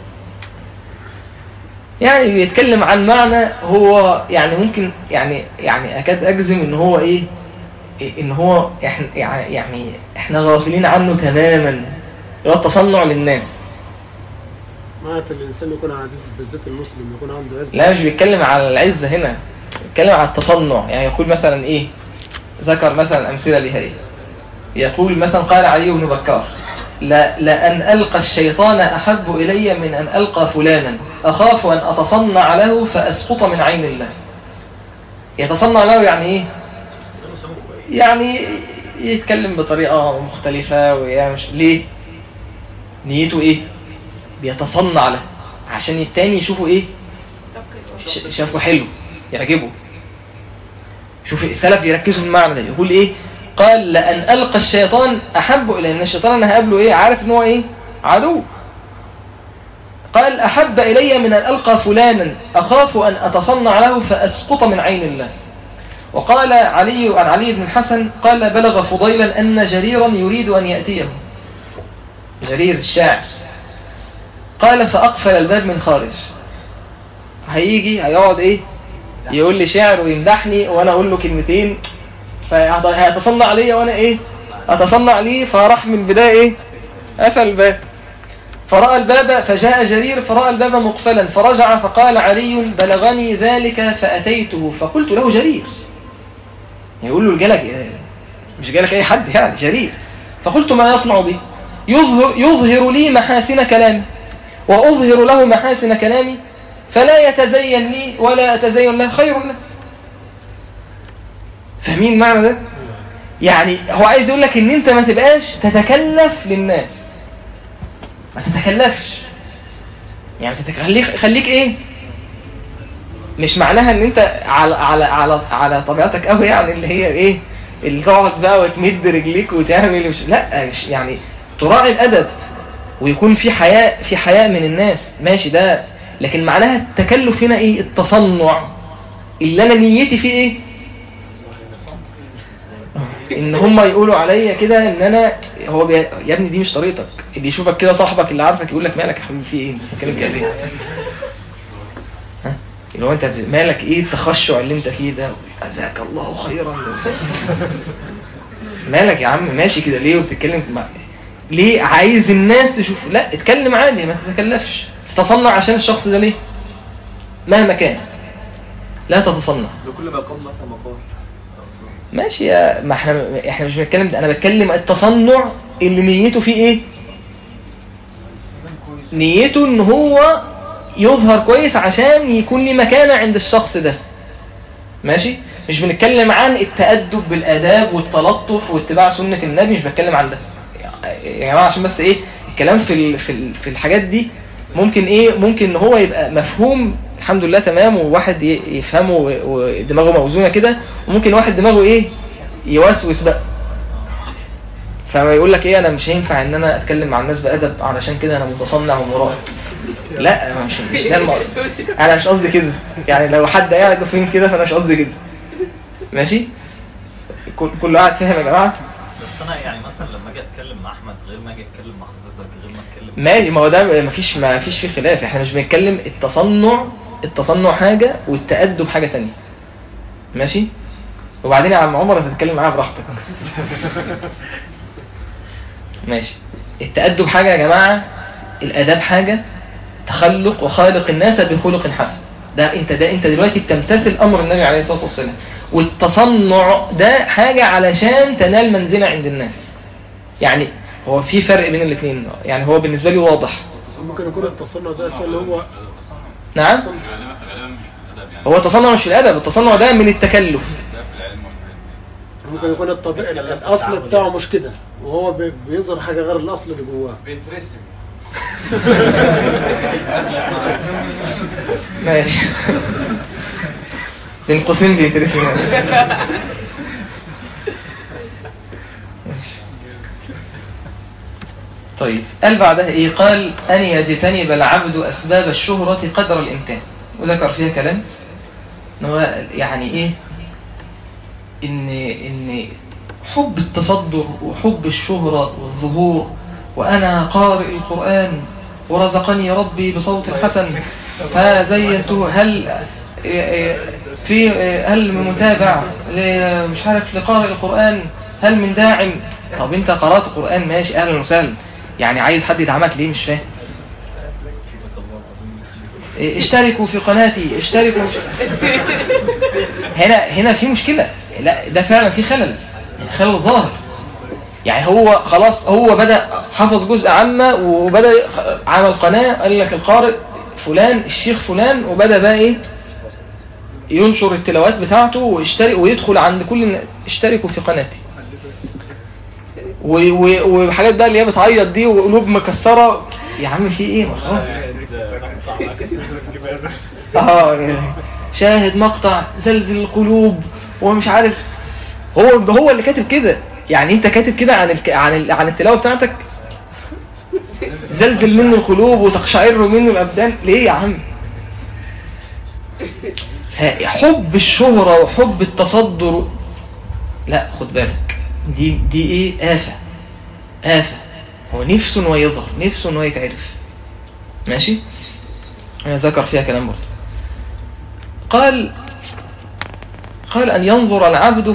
يعني بيتكلم عن معنى هو يعني ممكن يعني أكاد أجزم إن هو إيه، إن هو إحنا غافلين عنه تماما، هو التصنع للناس. معنى الإنسان يكون عزيز، بالذات المسلم يكون عنده عزة. لا، مش بيتكلم على العزة هنا، بيتكلم على التصنع. يعني يقول مثلا إيه، ذكر مثلا أمثلة لها إيه، يقول مثلا قال علي بن بكار: لأن ألقى الشيطان أحب إلي من أن ألقى فلانا، أخاف أن أتصنع له فأسقط من عين الله. يتصنع له يعني إيه؟ يعني يتكلم بطريقة مختلفة، ويمش ليه؟ نيته إيه؟ بيتصنع له عشان التاني يشوفه إيه؟ شافه حلو يعجبه. شوف السلف يركزوا في المعنى ده. يقول ايه؟ قال: لأن ألقى الشيطان أحب إلي، ان الشيطان انا هقابله ايه، عارف ان هو ايه، عدو. قال: أحب إلي من أن ألقى فلانا، أخاف أن أتصنع له فأسقط من عين الله. وقال علي عن علي بن الحسن قال: بلغ فضيلا أن جريرا يريد أن يأتيه، جرير الشاعر. قال: فأقفل الباب من خارج. هيقعد ايه يقول لي شعر ويمدحني وانا اقول له كلمتين، فهيتصنع لي وانا ايه اتصنع ليه. فراح من البدايه ايه، قفل الباب. فرأى الباب فجاء جرير فرأى الباب مقفلا، فرجع فقال علي: بلغني ذلك فأتيته فقلت له جرير. يقول له الجلج مش جاي لك اي حد يعني شريف. فقلت ما يصنع بي؟ يظهر لي محاسن كلامي واظهر له محاسن كلامي، فلا يتزين لي ولا اتزين له، خير له. فاهمين معنى ده؟ يعني هو عايز يقول لك ان انت ما تبقاش تتكلف للناس، ما تتكلفش، يعني خليك ايه، مش معناها ان انت على طبيعتك قوي، يعني اللي هي ايه، اللي تقعد بقى وتمد رجليك وتعمل لا، مش يعني تراعي الادب ويكون في حياء من الناس، ماشي ده، لكن معناها التكلف هنا ايه؟ التصنع اللي انا نيتي فيه ايه؟ ان هم يقولوا عليا كده ان انا يا ابني دي مش طريقتك. اللي يشوفك كده صاحبك اللي عارفك يقول لك مالك يا حبيبي في ايه، بتتكلم كده ليه؟ ها، اللي هو انت مالك ايه التخشع اللي انت فيه ده؟ جزاك الله خيرا. مالك يا عم ماشي كده ليه وبتتكلم ليه؟ عايز الناس تشوف؟ لا، اتكلم عادي، ما تتكلفش. تتصنع عشان الشخص ده ليه؟ مهما كان لا تتصنع. لكل ما قام مثلا مقال. ماشي يا ما احنا مش بنتكلم ده، انا بتكلم التصنع اللي نيته فيه ايه؟ نيته ان هو يظهر كويس عشان يكون لي مكانة عند الشخص ده. ماشي، مش بنتكلم عن التأدب بالآداب والتلطف واتباع سنة النبي، مش بتكلم عن ده يا جماعة، عشان بس ايه الكلام في الحاجات دي ممكن ايه، ممكن ان هو يبقى مفهوم الحمد لله تمام وواحد يفهمه ودماغه موزونة كده، وممكن واحد دماغه ايه يوسوس بقى، فما يقول لك ايه انا مش هينفع ان انا اتكلم مع الناس بأدب علشان كده انا متصنع ومرائي. لا، مش ده انا مش قصدي كده، يعني لو حد قاعد فين كده فانا مش قصدي كده. ماشي، كل واحد فاهم يا جماعه. بس انا يعني مثلا لما اجي اتكلم مع احمد غير ما اجي اتكلم مع حضرتك غير ما اتكلم ماشي، ما هو ده مفيش فيه خلاف. احنا مش بنتكلم التصنع حاجه والتأدب حاجه ثانيه. ماشي، وبعدين يا عم عمر انت تتكلم معايا براحتك. ماشي، التأدب حاجه يا جماعه، الاداب حاجه، تخلق وخالق الناس بخلق حسن. ده انت دلوقتي بتمتثل امر النبي عليه الصلاه والسلام، والتصنع ده حاجه علشان تنال منزله عند الناس. يعني هو في فرق بين الاثنين، يعني هو بالنسبه لي واضح. ممكن يكون التصنع ده اصلا هو نعم، هو التصنع مش في الادب، التصنع ده من التكلف. ممكن يكون الاصل بتاعه مش كده، وهو بيظهر حاجه غير الاصل اللي جواه، بيترسم. ماشي، بين قوسين بيترسم. طيب، قال بعدها ايه؟ قال ان يجتنب العبد اسباب الشهرة قدر الامكان، وذكر فيها كلام ان هو يعني ايه، ان حب التصدر وحب الشهرة والظهور، وانا قارئ القرآن ورزقني ربي بصوت حسن فزينته، هل من متابع مش عارف لقارئ القرآن، هل من داعم؟ طب انت قرأت القرآن ماشي اهلا وسهلا، يعني عايز حد يدعمك ليه؟ مش فاهم. اشتركوا في قناتي، اشتركوا هنا في مشكلة. لا، ده فعلا في خلل ظاهر. يعني هو خلاص هو بدأ حفظ جزء عامة وبدأ عمل قناة، قال لك القارئ فلان الشيخ فلان، وبدأ بقى ايه ينشر التلاوات بتاعته ويشترك ويدخل عند كل اشتركوا في قناتي، وحاجات بقى اللي هي بتعيط دي وقلوب مكسرة. يا عم في ايه؟ ما خلاص شاهد مقطع زلزل القلوب ومش عارف. هو اللي كاتب كده، يعني انت كاتب كده عن التلاوة بتاعتك، زلزل منه القلوب وتقشعر منه الابدان. ليه يا عم؟ حب الشهرة وحب التصدر، لا خد بالك، دي ايه؟ آفة. هو نفسه انه يظهر، نفسه انه يتعرف. ماشي، انا ذكر فيها كلام برضه. قال أن ينظر العبد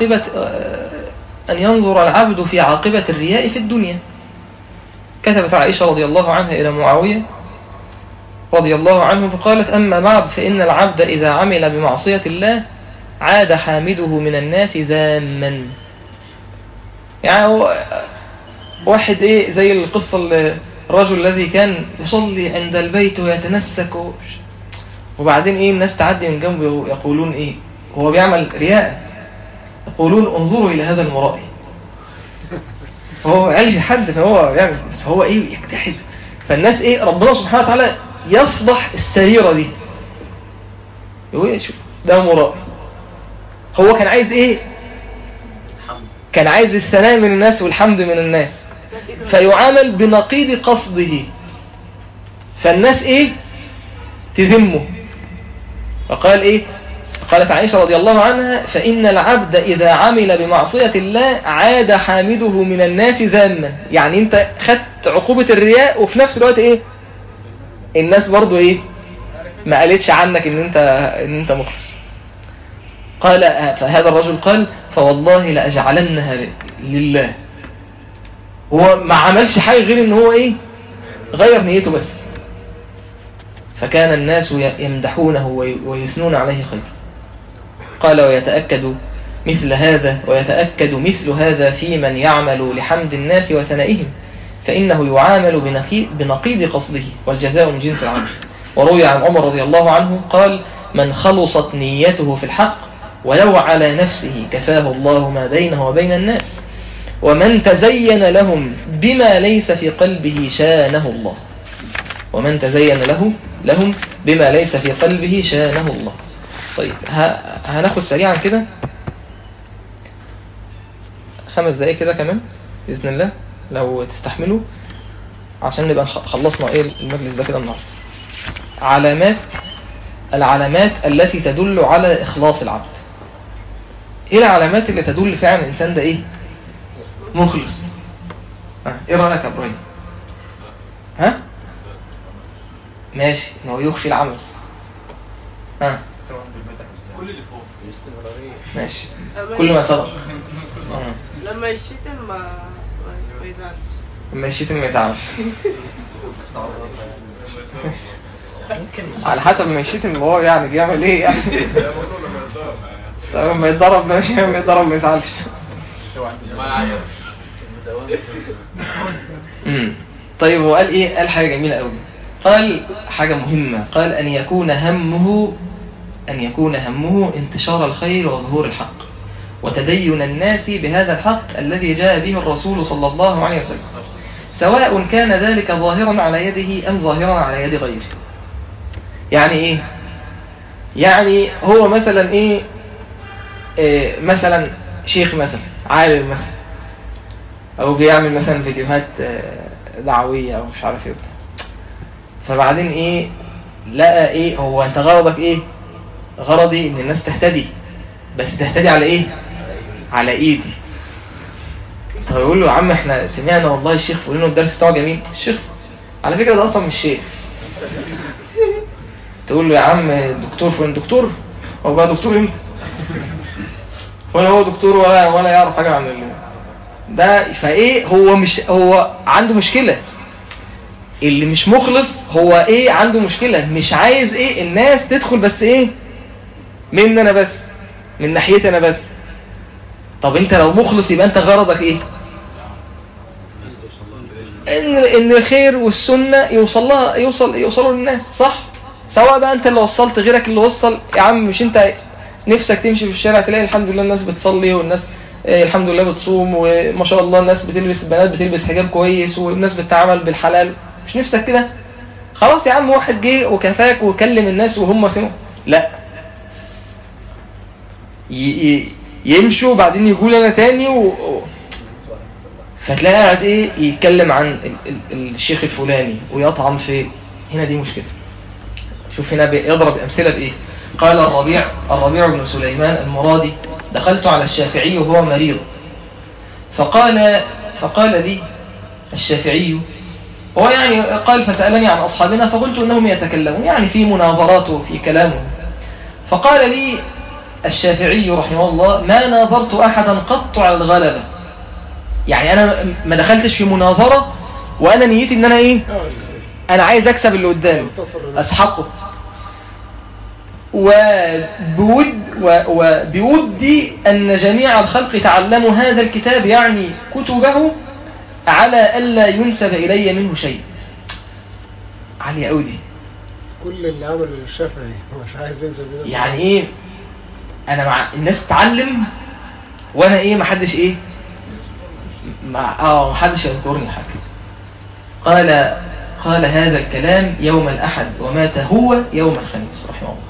في عاقبة الرياء في الدنيا. كتبت عائشة رضي الله عنها إلى معاوية رضي الله عنه فقالت: أما بعد فإن العبد إذا عمل بمعصية الله عاد حامده من الناس ذاما، يعني هو واحد ايه زي القصة الرجل الذي كان يصلي عند البيت ويتنسك وبعدين ايه الناس تعدي من جنبه يقولون ايه هو بيعمل رياء، يقولون انظروا الى هذا المرائي، فهو ما قالش حد فهو بيعمل، فهو ايه يجتهد، فالناس ايه ربنا سبحانه وتعالى يفضح السريرة دي، يقول شوف ده مرائي. هو كان عايز ايه؟ كان عايز الثناء من الناس والحمد من الناس، فيعامل بنقيض قصده، فالناس ايه تذمه. فقال ايه؟ قالت عائشة رضي الله عنها فإن العبد إذا عمل بمعصية الله عاد حامده من الناس ذاما. يعني انت خدت عقوبة الرياء وفي نفس الوقت ايه الناس برضو ايه ما قالتش عنك ان انت مخلص. قال فهذا الرجل قال فوالله لأجعلنها لله. هو ما عملش حاجة غير ان هو ايه غير نيته بس. فكان الناس يمدحونه ويثنون عليه خير. قال ويتأكد مثل هذا في من يعمل لحمد الناس وثنائهم، فإنه يعامل بنقيض قصده والجزاء من جنس العمل. وروي عن عمر رضي الله عنه قال من خلصت نيته في الحق ولو على نفسه كفاه الله ما بينه وبين الناس، ومن تزين لهم بما ليس في قلبه شانه الله. ومن تزين لهم بما ليس في قلبه شانه الله. طيب هناخد سريعا كده 5 دقايق كده كمان بإذن الله لو تستحملوا عشان نبقى خلصنا ايه المجلس ده كده النهارده. العلامات التي تدل على إخلاص العبد. ايه العلامات اللي تدل فعلا الإنسان ده ايه مخلص؟ ايه رأيك يا ابراهيم؟ ماشي ان هو يخفي العمل. كل اللي فوق ماشي كل ما سبق. لما يشتم ما يزعلش. لما يشتم ما يزعلش. على حسب ما يشتم هو يعني بيعمل ايه يعني. لما يتضرب ماشي، لما يتضرب ما يزعلش. طيب هو قال ايه؟ قال حاجة جميلة قوي. قال حاجة مهمة، قال أن يكون همه انتشار الخير وظهور الحق وتدين الناس بهذا الحق الذي جاء به الرسول صلى الله عليه وسلم، سواء كان ذلك ظاهرا على يده أم ظاهرا على يد غيره. يعني ايه؟ يعني هو مثلا ايه مثلا شيخ مثلا عالم مثلا او بيعمل مثلا فيديوهات دعوية او مش عارف ايه، فبعدين ايه لقى ايه هو انت غرضك ايه؟ غرضي ان الناس تهتدي، بس تهتدي على ايه؟ على ايدي. فيقول له يا عم احنا سمعنا والله الشيخ فقولنا الدرس بتاعه جميل. الشيخ على فكرة ده اصلا مش شيخ. تقول له يا عم دكتور فين؟ دكتور هو بقى دكتور امتى؟ ولا هو دكتور ولا يعرف حاجة عن ده. فايه هو عنده مشكلة. اللي مش مخلص هو ايه عنده مشكلة، مش عايز ايه الناس تدخل بس ايه مني انا بس، من ناحيتي انا بس. طب انت لو مخلص يبقى انت غرضك ايه؟ ان الخير والسنة يوصلوا للناس، صح؟ سواء بقى انت اللي وصلت غيرك اللي وصل. يا عم مش انت نفسك تمشي في الشارع تلاقي الحمد لله الناس بتصلي والناس الحمد لله بتصوم وما شاء الله الناس بتلبس، البنات بتلبس حجاب كويس والناس بتتعامل بالحلال، مش نفسك كده؟ خلاص يا عم واحد جه وكفاك وكلم الناس وهم سمعوا. لا، يمشوا وبعدين يقول انا تاني فتلاقي قاعد ايه يتكلم عن الشيخ الفلاني ويطعن في هنا. دي مشكلة. شوف هنا يضرب امثله بايه. قال الربيع بن سليمان المرادي دخلت على الشافعي وهو مريض، فقال لي الشافعي، هو يعني قال فسألني عن أصحابنا فقلت إنهم يتكلمون يعني في مناظرات وفي كلامه. فقال لي الشافعي رحمه الله ما ناظرت أحدا قط على الغلبة. يعني أنا ما دخلتش في مناظرة وأنا نيتي إن أنا إيه؟ أنا عايز أكسب اللي قدامي أسحقه. وبودي أن جميع الخلق تعلموا هذا الكتاب يعني كتبه على ألا ينسب إلي منه شيء. عالية قوي دي. كل اللي عمله الشافعي مش عايز ينسب إليه. يعني إيه؟ أنا مع الناس تتعلم وأنا إيه محدش إيه؟ محدش يذكرني حاجة. قال هذا الكلام يوم الأحد ومات هو يوم الخميس رحمه الله.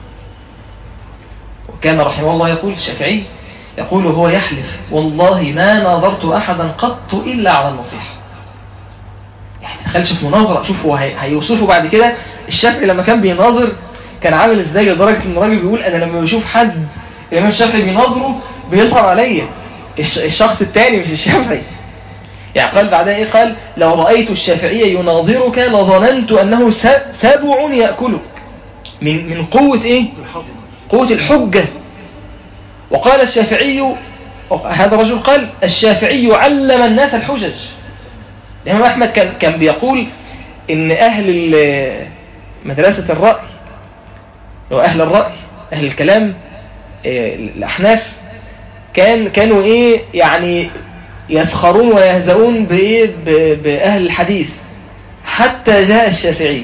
وكان رحمه الله يقول الشافعي يقول هو يحلف والله ما ناظرت أحدا قط إلا على النصيحة. يعني تخلش في مناظرة. شوف هو هيوصفه بعد كده الشافعي لما كان بيناظر كان عامل ازاي، لدرجة ان الراجل بيقول انا لما بشوف حد الامام الشافعي بيناظره بيصعب عليا الشخص الثاني مش الشافعي. يعني قال بعدها ايه؟ قال لو رأيت الشافعي يناظرك لظننت انه سبع يأكلك من قوة ايه؟ قوة الحجة. وقال الشافعي، هذا الرجل قال الشافعي علم الناس الحجج. الإمام أحمد كان بيقول إن أهل مدرسة الرأي وأهل الرأي أهل الكلام الأحناف كانوا إيه يعني يسخرون ويهزؤون بأهل الحديث حتى جاء الشافعي.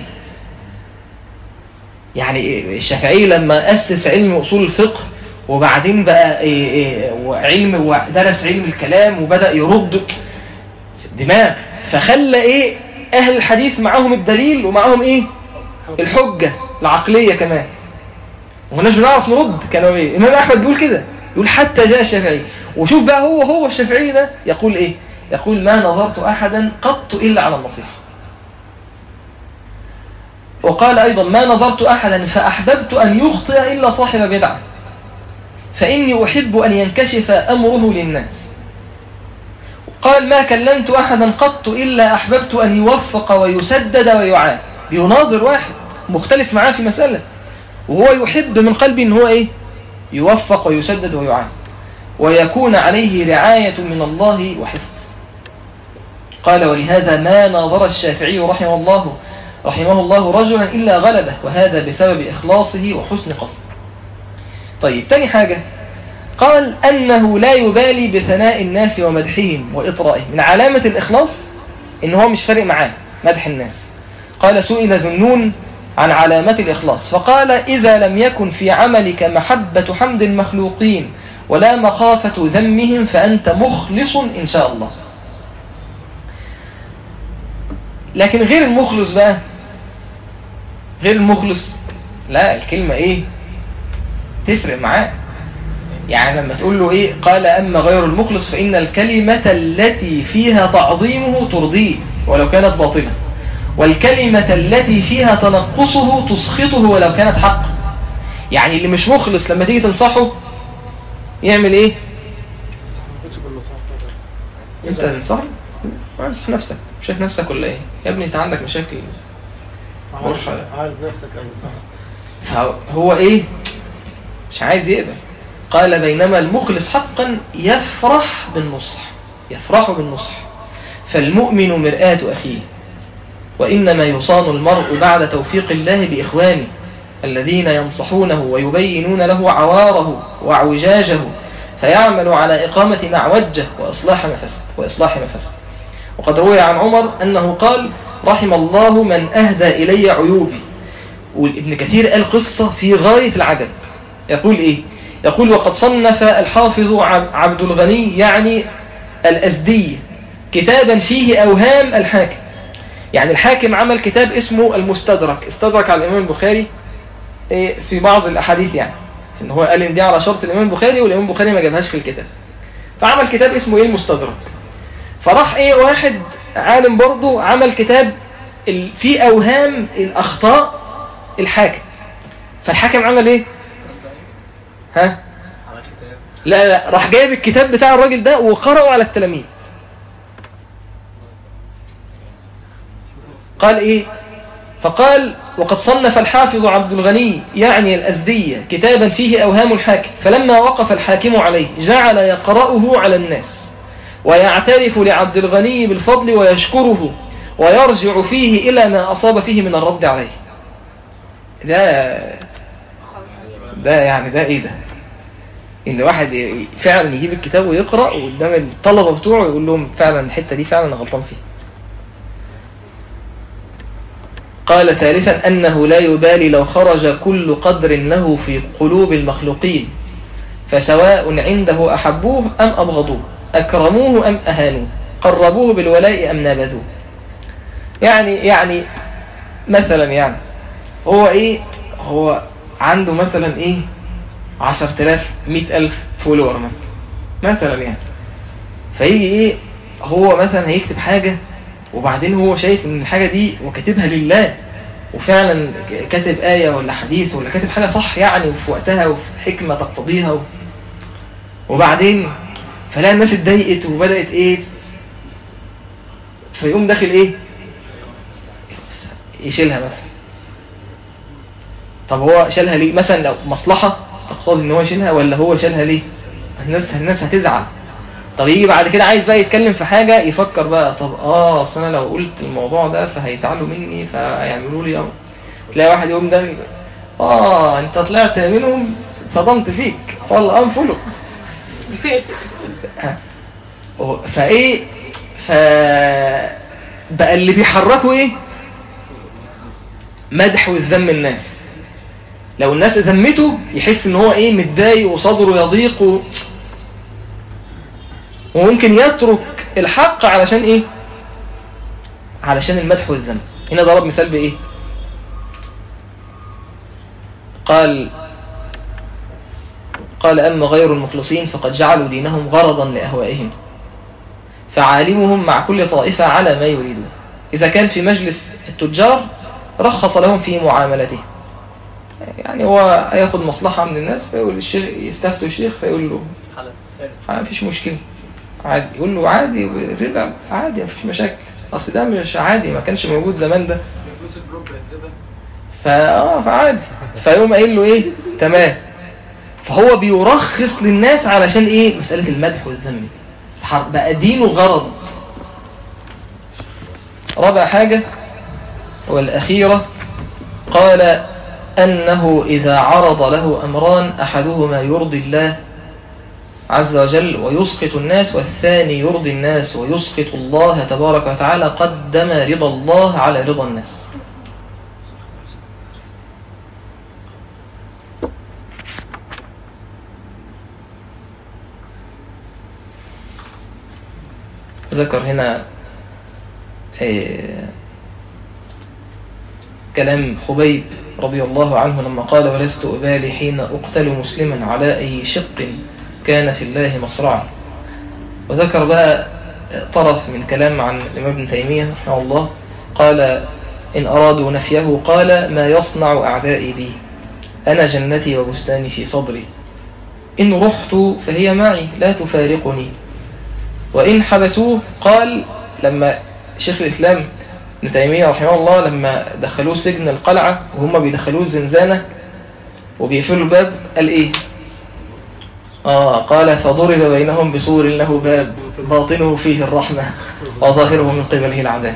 يعني الشافعي لما أسس علم أصول الفقه وبعدين بقى علم ودرس علم الكلام وبدأ يرد دماغ، فخلى ايه اهل الحديث معاهم الدليل ومعاهم ايه الحجة العقلية كمان، ومناش بنعرف نرد. كانوا ايه الامام احمد بيقول كده، يقول حتى جاء الشافعي. وشوف بقى هو الشافعي ده يقول ايه؟ يقول ما نظرت احدا قط الا على النصيحة. وقال ايضا ما نظرت احدا فاحببت ان يخطئ الا صاحب بدعة فاني احب ان ينكشف امره للناس. قال ما كلمت أحدا قط إلا أحببت أن يوفق ويسدد ويعان. بيناظر واحد مختلف معاه في مسألة وهو يحب من قلبه أن هو إيه؟ يوفق ويسدد ويعان ويكون عليه رعاية من الله وحفظ. قال ولهذا ما ناظر الشافعي رحمه الله رجلا إلا غلبه، وهذا بسبب إخلاصه وحسن قصده. طيب تاني حاجة قال أنه لا يبالي بثناء الناس ومدحهم وإطرائهم. من علامة الإخلاص إن هو مش فارق معاه مدح الناس. قال سئل ذنون عن علامات الإخلاص فقال إذا لم يكن في عملك محبة حمد المخلوقين ولا مخافة ذمهم فأنت مخلص إن شاء الله. لكن غير المخلص بقى، غير المخلص لا الكلمة إيه تفرق معاه. يعني لما تقول له إيه قال أما غير المخلص فإن الكلمة التي فيها تعظيمه ترضيه ولو كانت باطلة، والكلمة التي فيها تنقصه تسخطه ولو كانت حق. يعني اللي مش مخلص لما تيجي تنصحه يعمل إيه؟ أنت تنصحه؟ ما تنصح نفسك، شايف نفسك ولا إيه؟ يا ابني أنت عندك مشاكل، عارف نفسك أوي. هو إيه؟ مش عايز يقبل. قال بينما المخلص حقا يفرح بالنصح فالمؤمن مرآة أخيه، وإنما يصان المرء بعد توفيق الله بإخوانه الذين ينصحونه ويبينون له عواره واعوجاجه فيعمل على إقامة معوجه وإصلاح مفسد. وقد روي عن عمر أنه قال رحم الله من أهدى إلي عيوبي. وابن كثير قال قصة في غاية العجب. يقول إيه؟ يقول وقد صنف الحافظ عبد الغني يعني الأزدي كتابا فيه أوهام الحاكم. يعني الحاكم عمل كتاب اسمه المستدرك، استدرك على الإمام البخاري في بعض الأحاديث، يعني إن هو قال إن دي على شرط الإمام البخاري والإمام البخاري ما جابهاش في الكتاب، فعمل كتاب اسمه المستدرك. فراح واحد عالم برضه عمل كتاب فيه أوهام الأخطاء الحاكم. فالحاكم عمل إيه؟ ها؟ لا راح جايب الكتاب بتاع الراجل ده وقرأه على التلاميذ. قال إيه؟ فقال وقد صنف الحافظ عبد الغني يعني الأزدية كتابا فيه أوهام الحاكم، فلما وقف الحاكم عليه جعل يقرأه على الناس ويعترف لعبد الغني بالفضل ويشكره ويرجع فيه إلى ما أصاب فيه من الرد عليه. ده ده يعني ده ايه ده؟ ان واحد فعلا يجيب الكتاب ويقرأ وقدام الطلبة بتوعه يقول لهم فعلا الحتة دي فعلا أنا غلطان فيها. قال ثالثا أنه لا يبالي لو خرج كل قدر له في قلوب المخلوقين، فسواء عنده أحبوه أم أبغضوه، أكرموه أم أهانوه، قربوه بالولاء أم نابذوه. يعني مثلا يعني هو ايه، هو عنده مثلا ايه 10,000 100,000 فولور مثلا يعني، فيجي ايه هو مثلا هيكتب حاجة وبعدين هو شايف ان الحاجة دي وكاتبها لله وفعلا كاتب آية ولا حديث ولا كاتب حاجة صح يعني وفي وقتها وفي حكمة تقتضيها وبعدين فلاقي الناس اتضايقت وبدأت ايه، فيقوم داخل ايه يشيلها مثلا. طب هو شالها ليه؟ مثلا لو مصلحة تقتضي ان هو يشيلها، ولا هو شالها ليه؟ الناس هتزعل. طب يجي بعد كده عايز بقى يتكلم في حاجة يفكر بقى، طب اصل انا لو قلت الموضوع ده فهيزعلوا مني فيعملوا لي تلاقي واحد يقوم ده انت طلعت منهم صدمت فيك والله انفلق. فايه بقى اللي بيحركوا ايه مدح والذم الناس. لو الناس ذمته يحس ان هو ايه متضايق وصدره يضيق وممكن يترك الحق علشان ايه، علشان المدح والذم. هنا ضرب مثال بايه، قال أما غير المخلصين فقد جعلوا دينهم غرضا لأهوائهم، فعالمهم مع كل طائفة على ما يريدون. إذا كان في مجلس التجار رخص لهم في معاملته، يعني هو هياخد مصلحة من الناس فيقول الشيخ يستفتوا الشيخ فيقول له مفيش مشكلة عادي، يقول له عادي رضا عادي مفيش مشاكل، أصل ده مش عادي ما كانش موجود زمان ده فعادي. فيقوم قايل له ايه تمام. فهو بيرخص للناس علشان ايه مسألة المدح والذم بقى دينه غرض. رابع حاجة والأخيرة قال أنه إذا عرض له أمران أحدهما يرضي الله عز وجل ويسقط الناس، والثاني يرضي الناس ويسقط الله تبارك وتعالى، قدم رضا الله على رضا الناس. ذكر هنا كلام خبيب رضي الله عنه لما قال ولست أبالي حين أقتل مسلما على أي شق كان في الله مصرعا. وذكر بقى طرف من كلام عن الإمام ابن تيمية رحمه الله، قال إن أرادوا نفيه قال ما يصنع أعدائي بي، أنا جنتي وبستاني في صدري، إن رحت فهي معي لا تفارقني، وإن حبسوه قال لما شيخ الإسلام ابن تيمية رحمه الله لما دخلوه سجن القلعة وهم بيدخلوه الزنزانة وبيقفلوا الباب قال إيه قال فضرب بينهم بسور له باب باطنه فيه الرحمة وظاهره من قبله العذاب،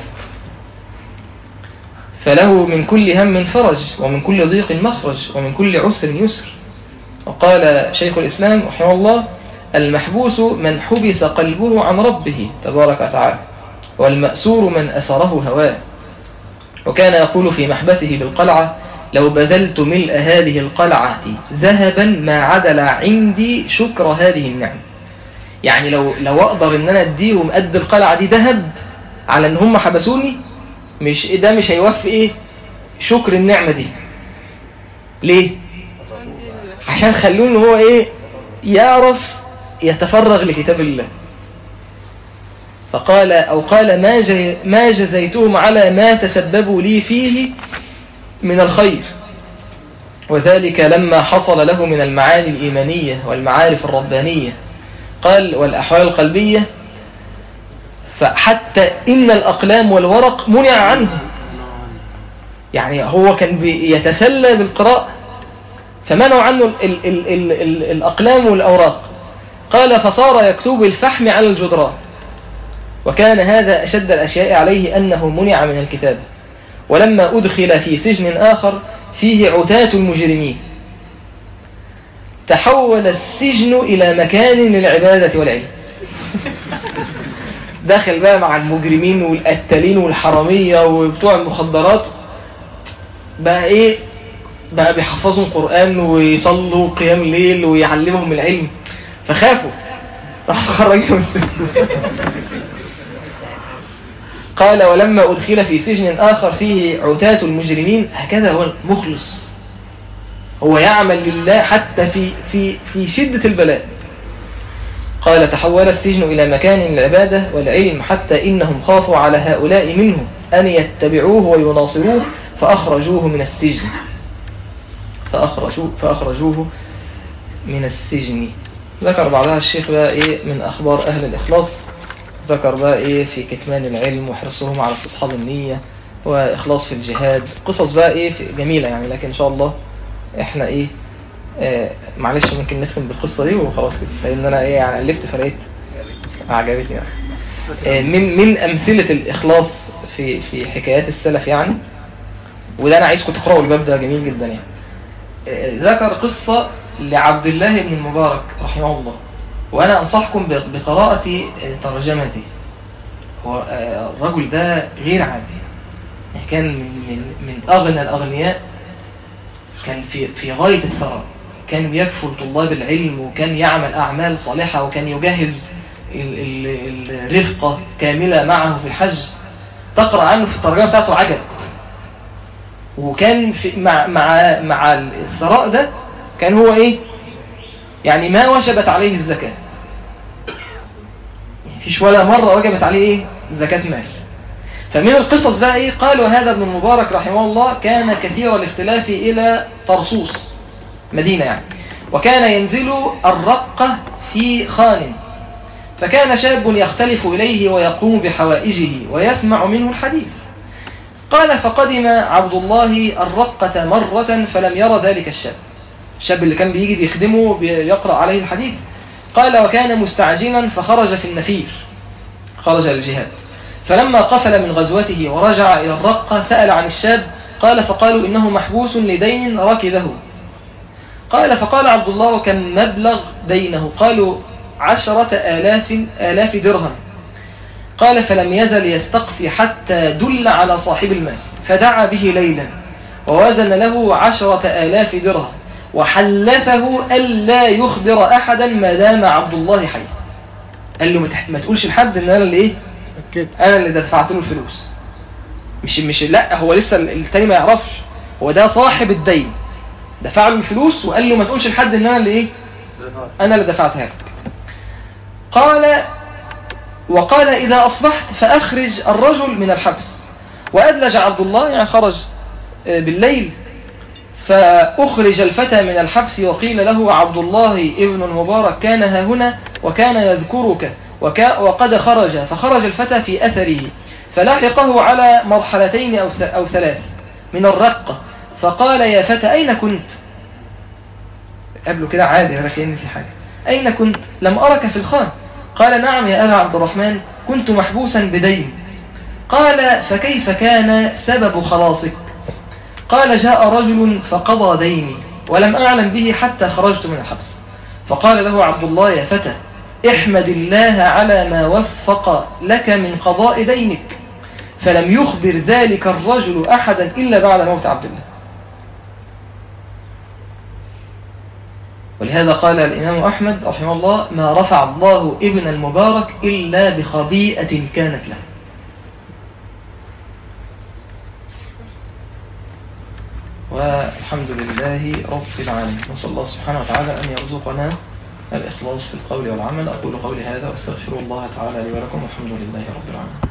فله من كل هم فرج ومن كل ضيق مخرج ومن كل عسر يسر. وقال شيخ الإسلام رحمه الله المحبوس من حبس قلبه عن ربه تبارك وتعالى، والمأسور من أسره هواه. وكان يقول في محبسه بالقلعة لو بذلت ملء هذه القلعة ذهبا ما عدل عندي شكر هذه النعمة. يعني لو أقدر أن أنا أديهم قد القلعة دي ذهب على أن هم حبسوني مش هيوفي إيه شكر النعمة دي. ليه؟ عشان خلونه هو إيه يعرف يتفرغ لكتاب الله. فقال قال ما جزيتهم على ما تسببوا لي فيه من الخير، وذلك لما حصل له من المعاني الإيمانية والمعارف الربانية. قال والأحوال القلبية، فحتى إن الأقلام والورق منع عنه، يعني هو كان يتسلى بالقراءة فمنعوا عنه الأقلام والأوراق. قال فصار يكتب الفحم على الجدران، وكان هذا أشد الأشياء عليه أنه منع من الكتابة. ولما أدخل في سجن آخر فيه عتاة المجرمين تحول السجن إلى مكان للعبادة والعلم. داخل بقى مع المجرمين والقتالين والحرامية وبتوع المخدرات، بقى ايه، بقى بيحفظوا القرآن ويصلوا قيام الليل ويعلمهم العلم، فخافوا راح خرجوا من السجن. قال ولما أدخل في سجن آخر فيه عتاة المجرمين، هكذا هو المخلص، هو يعمل لله حتى في شدة البلاء. قال تحول السجن إلى مكان للعبادة والعلم حتى إنهم خافوا على هؤلاء منه أن يتبعوه ويناصروه فأخرجوه من السجن. فأخرجوه من السجن. ذكر بعدها الشيخ بقى إيه من أخبار أهل الإخلاص، ذكر بقى إيه في كتمان العلم وحرصهم على استصحاب النية وإخلاص في الجهاد، قصص بقى إيه جميلة يعني، لكن إن شاء الله إحنا إيه معلش ممكن نختم بالقصة دي وخلاص كده، لأن أنا إيه يعني ألفت فرقت عجبتني يعني. من أمثلة الإخلاص في حكايات السلف يعني، وده أنا عايزكم تقرأوا الباب ده جميل جدا يعني. ذكر قصة لعبد الله بن المبارك رحمه الله، وأنا أنصحكم بقراءة ترجمته. هو الرجل ده غير عادي يعني، كان من أغنى الأغنياء، كان في غاية الثراء، كان يكفل طلاب العلم وكان يعمل أعمال صالحة وكان يجهز الرفقة كاملة معه في الحج. تقرأ عنه في الترجمة بتاعته عجب. وكان مع الثراء ده كان هو إيه يعني ما وجبت عليه الزكاة، مفيش ولا مرة وجبت عليه إيه زكاة مال. فمن القصص بقى إيه، قالوا هذا ابن المبارك رحمه الله كان كثير الاختلاف إلى طرسوس مدينة يعني، وكان ينزل الرقة في خان، فكان شاب يختلف إليه ويقوم بحوائجه ويسمع منه الحديث. قال فقدم عبد الله الرقة مرة فلم يرى ذلك الشاب اللي كان بيجي بيخدمه بيقرأ عليه الحديث. قال وكان مستعجلا فخرج في النفير، خرج للجهاد، فلما قفل من غزوته ورجع إلى الرقة سأل عن الشاب. قال فقالوا إنه محبوس لدين ركبه. قال فقال عبد الله كم مبلغ دينه؟ قالوا 10,000 درهم. قال فلم يزل يستقصي حتى دل على صاحب المال فدعا به ليلا ووزن له 10,000 درهم وحلفه ألا يخبر أحدا ما دام عبد الله حي. قال له ما تقولش لحد ان انا اللي ايه انا اللي دفعت له الفلوس. مش لا، هو لسه التاني ما يعرفش، هو ده صاحب الدين دفع له الفلوس وقال له ما تقولش لحد ان انا اللي ايه انا اللي دفعتها لك. وقال إذا أصبحت فأخرج الرجل من الحبس. وأدلج عبد الله يعني خرج بالليل، فأخرج الفتى من الحبس وقيل له عبد الله ابن المبارك كان ها هنا وكان يذكرك وقد خرج. فخرج الفتى في أثره فلاحقه على مرحلتين أو 3 من الرقة، فقال يا فتى أين كنت؟ قبله كده عادي لكن في حاجة، أين كنت؟ لم أرك في الخان. قال نعم يا أبا عبد الرحمن كنت محبوسا بدين. قال فكيف كان سبب خلاصك؟ قال جاء رجل فقضى ديني ولم أعلم به حتى خرجت من الحبس. فقال له عبد الله يا فتى احمد الله على ما وفق لك من قضاء دينك. فلم يخبر ذلك الرجل أحدا إلا بعد موت عبد الله. ولهذا قال الإمام أحمد رحمه الله ما رفع الله ابن المبارك إلا بخبيئة كانت له. والحمد لله رب العالمين، نسأل الله سبحانه وتعالى أن يرزقنا الإخلاص في القول والعمل. أقول قولي هذا وأستغفر الله تعالى لي ولكم، والحمد لله رب العالمين.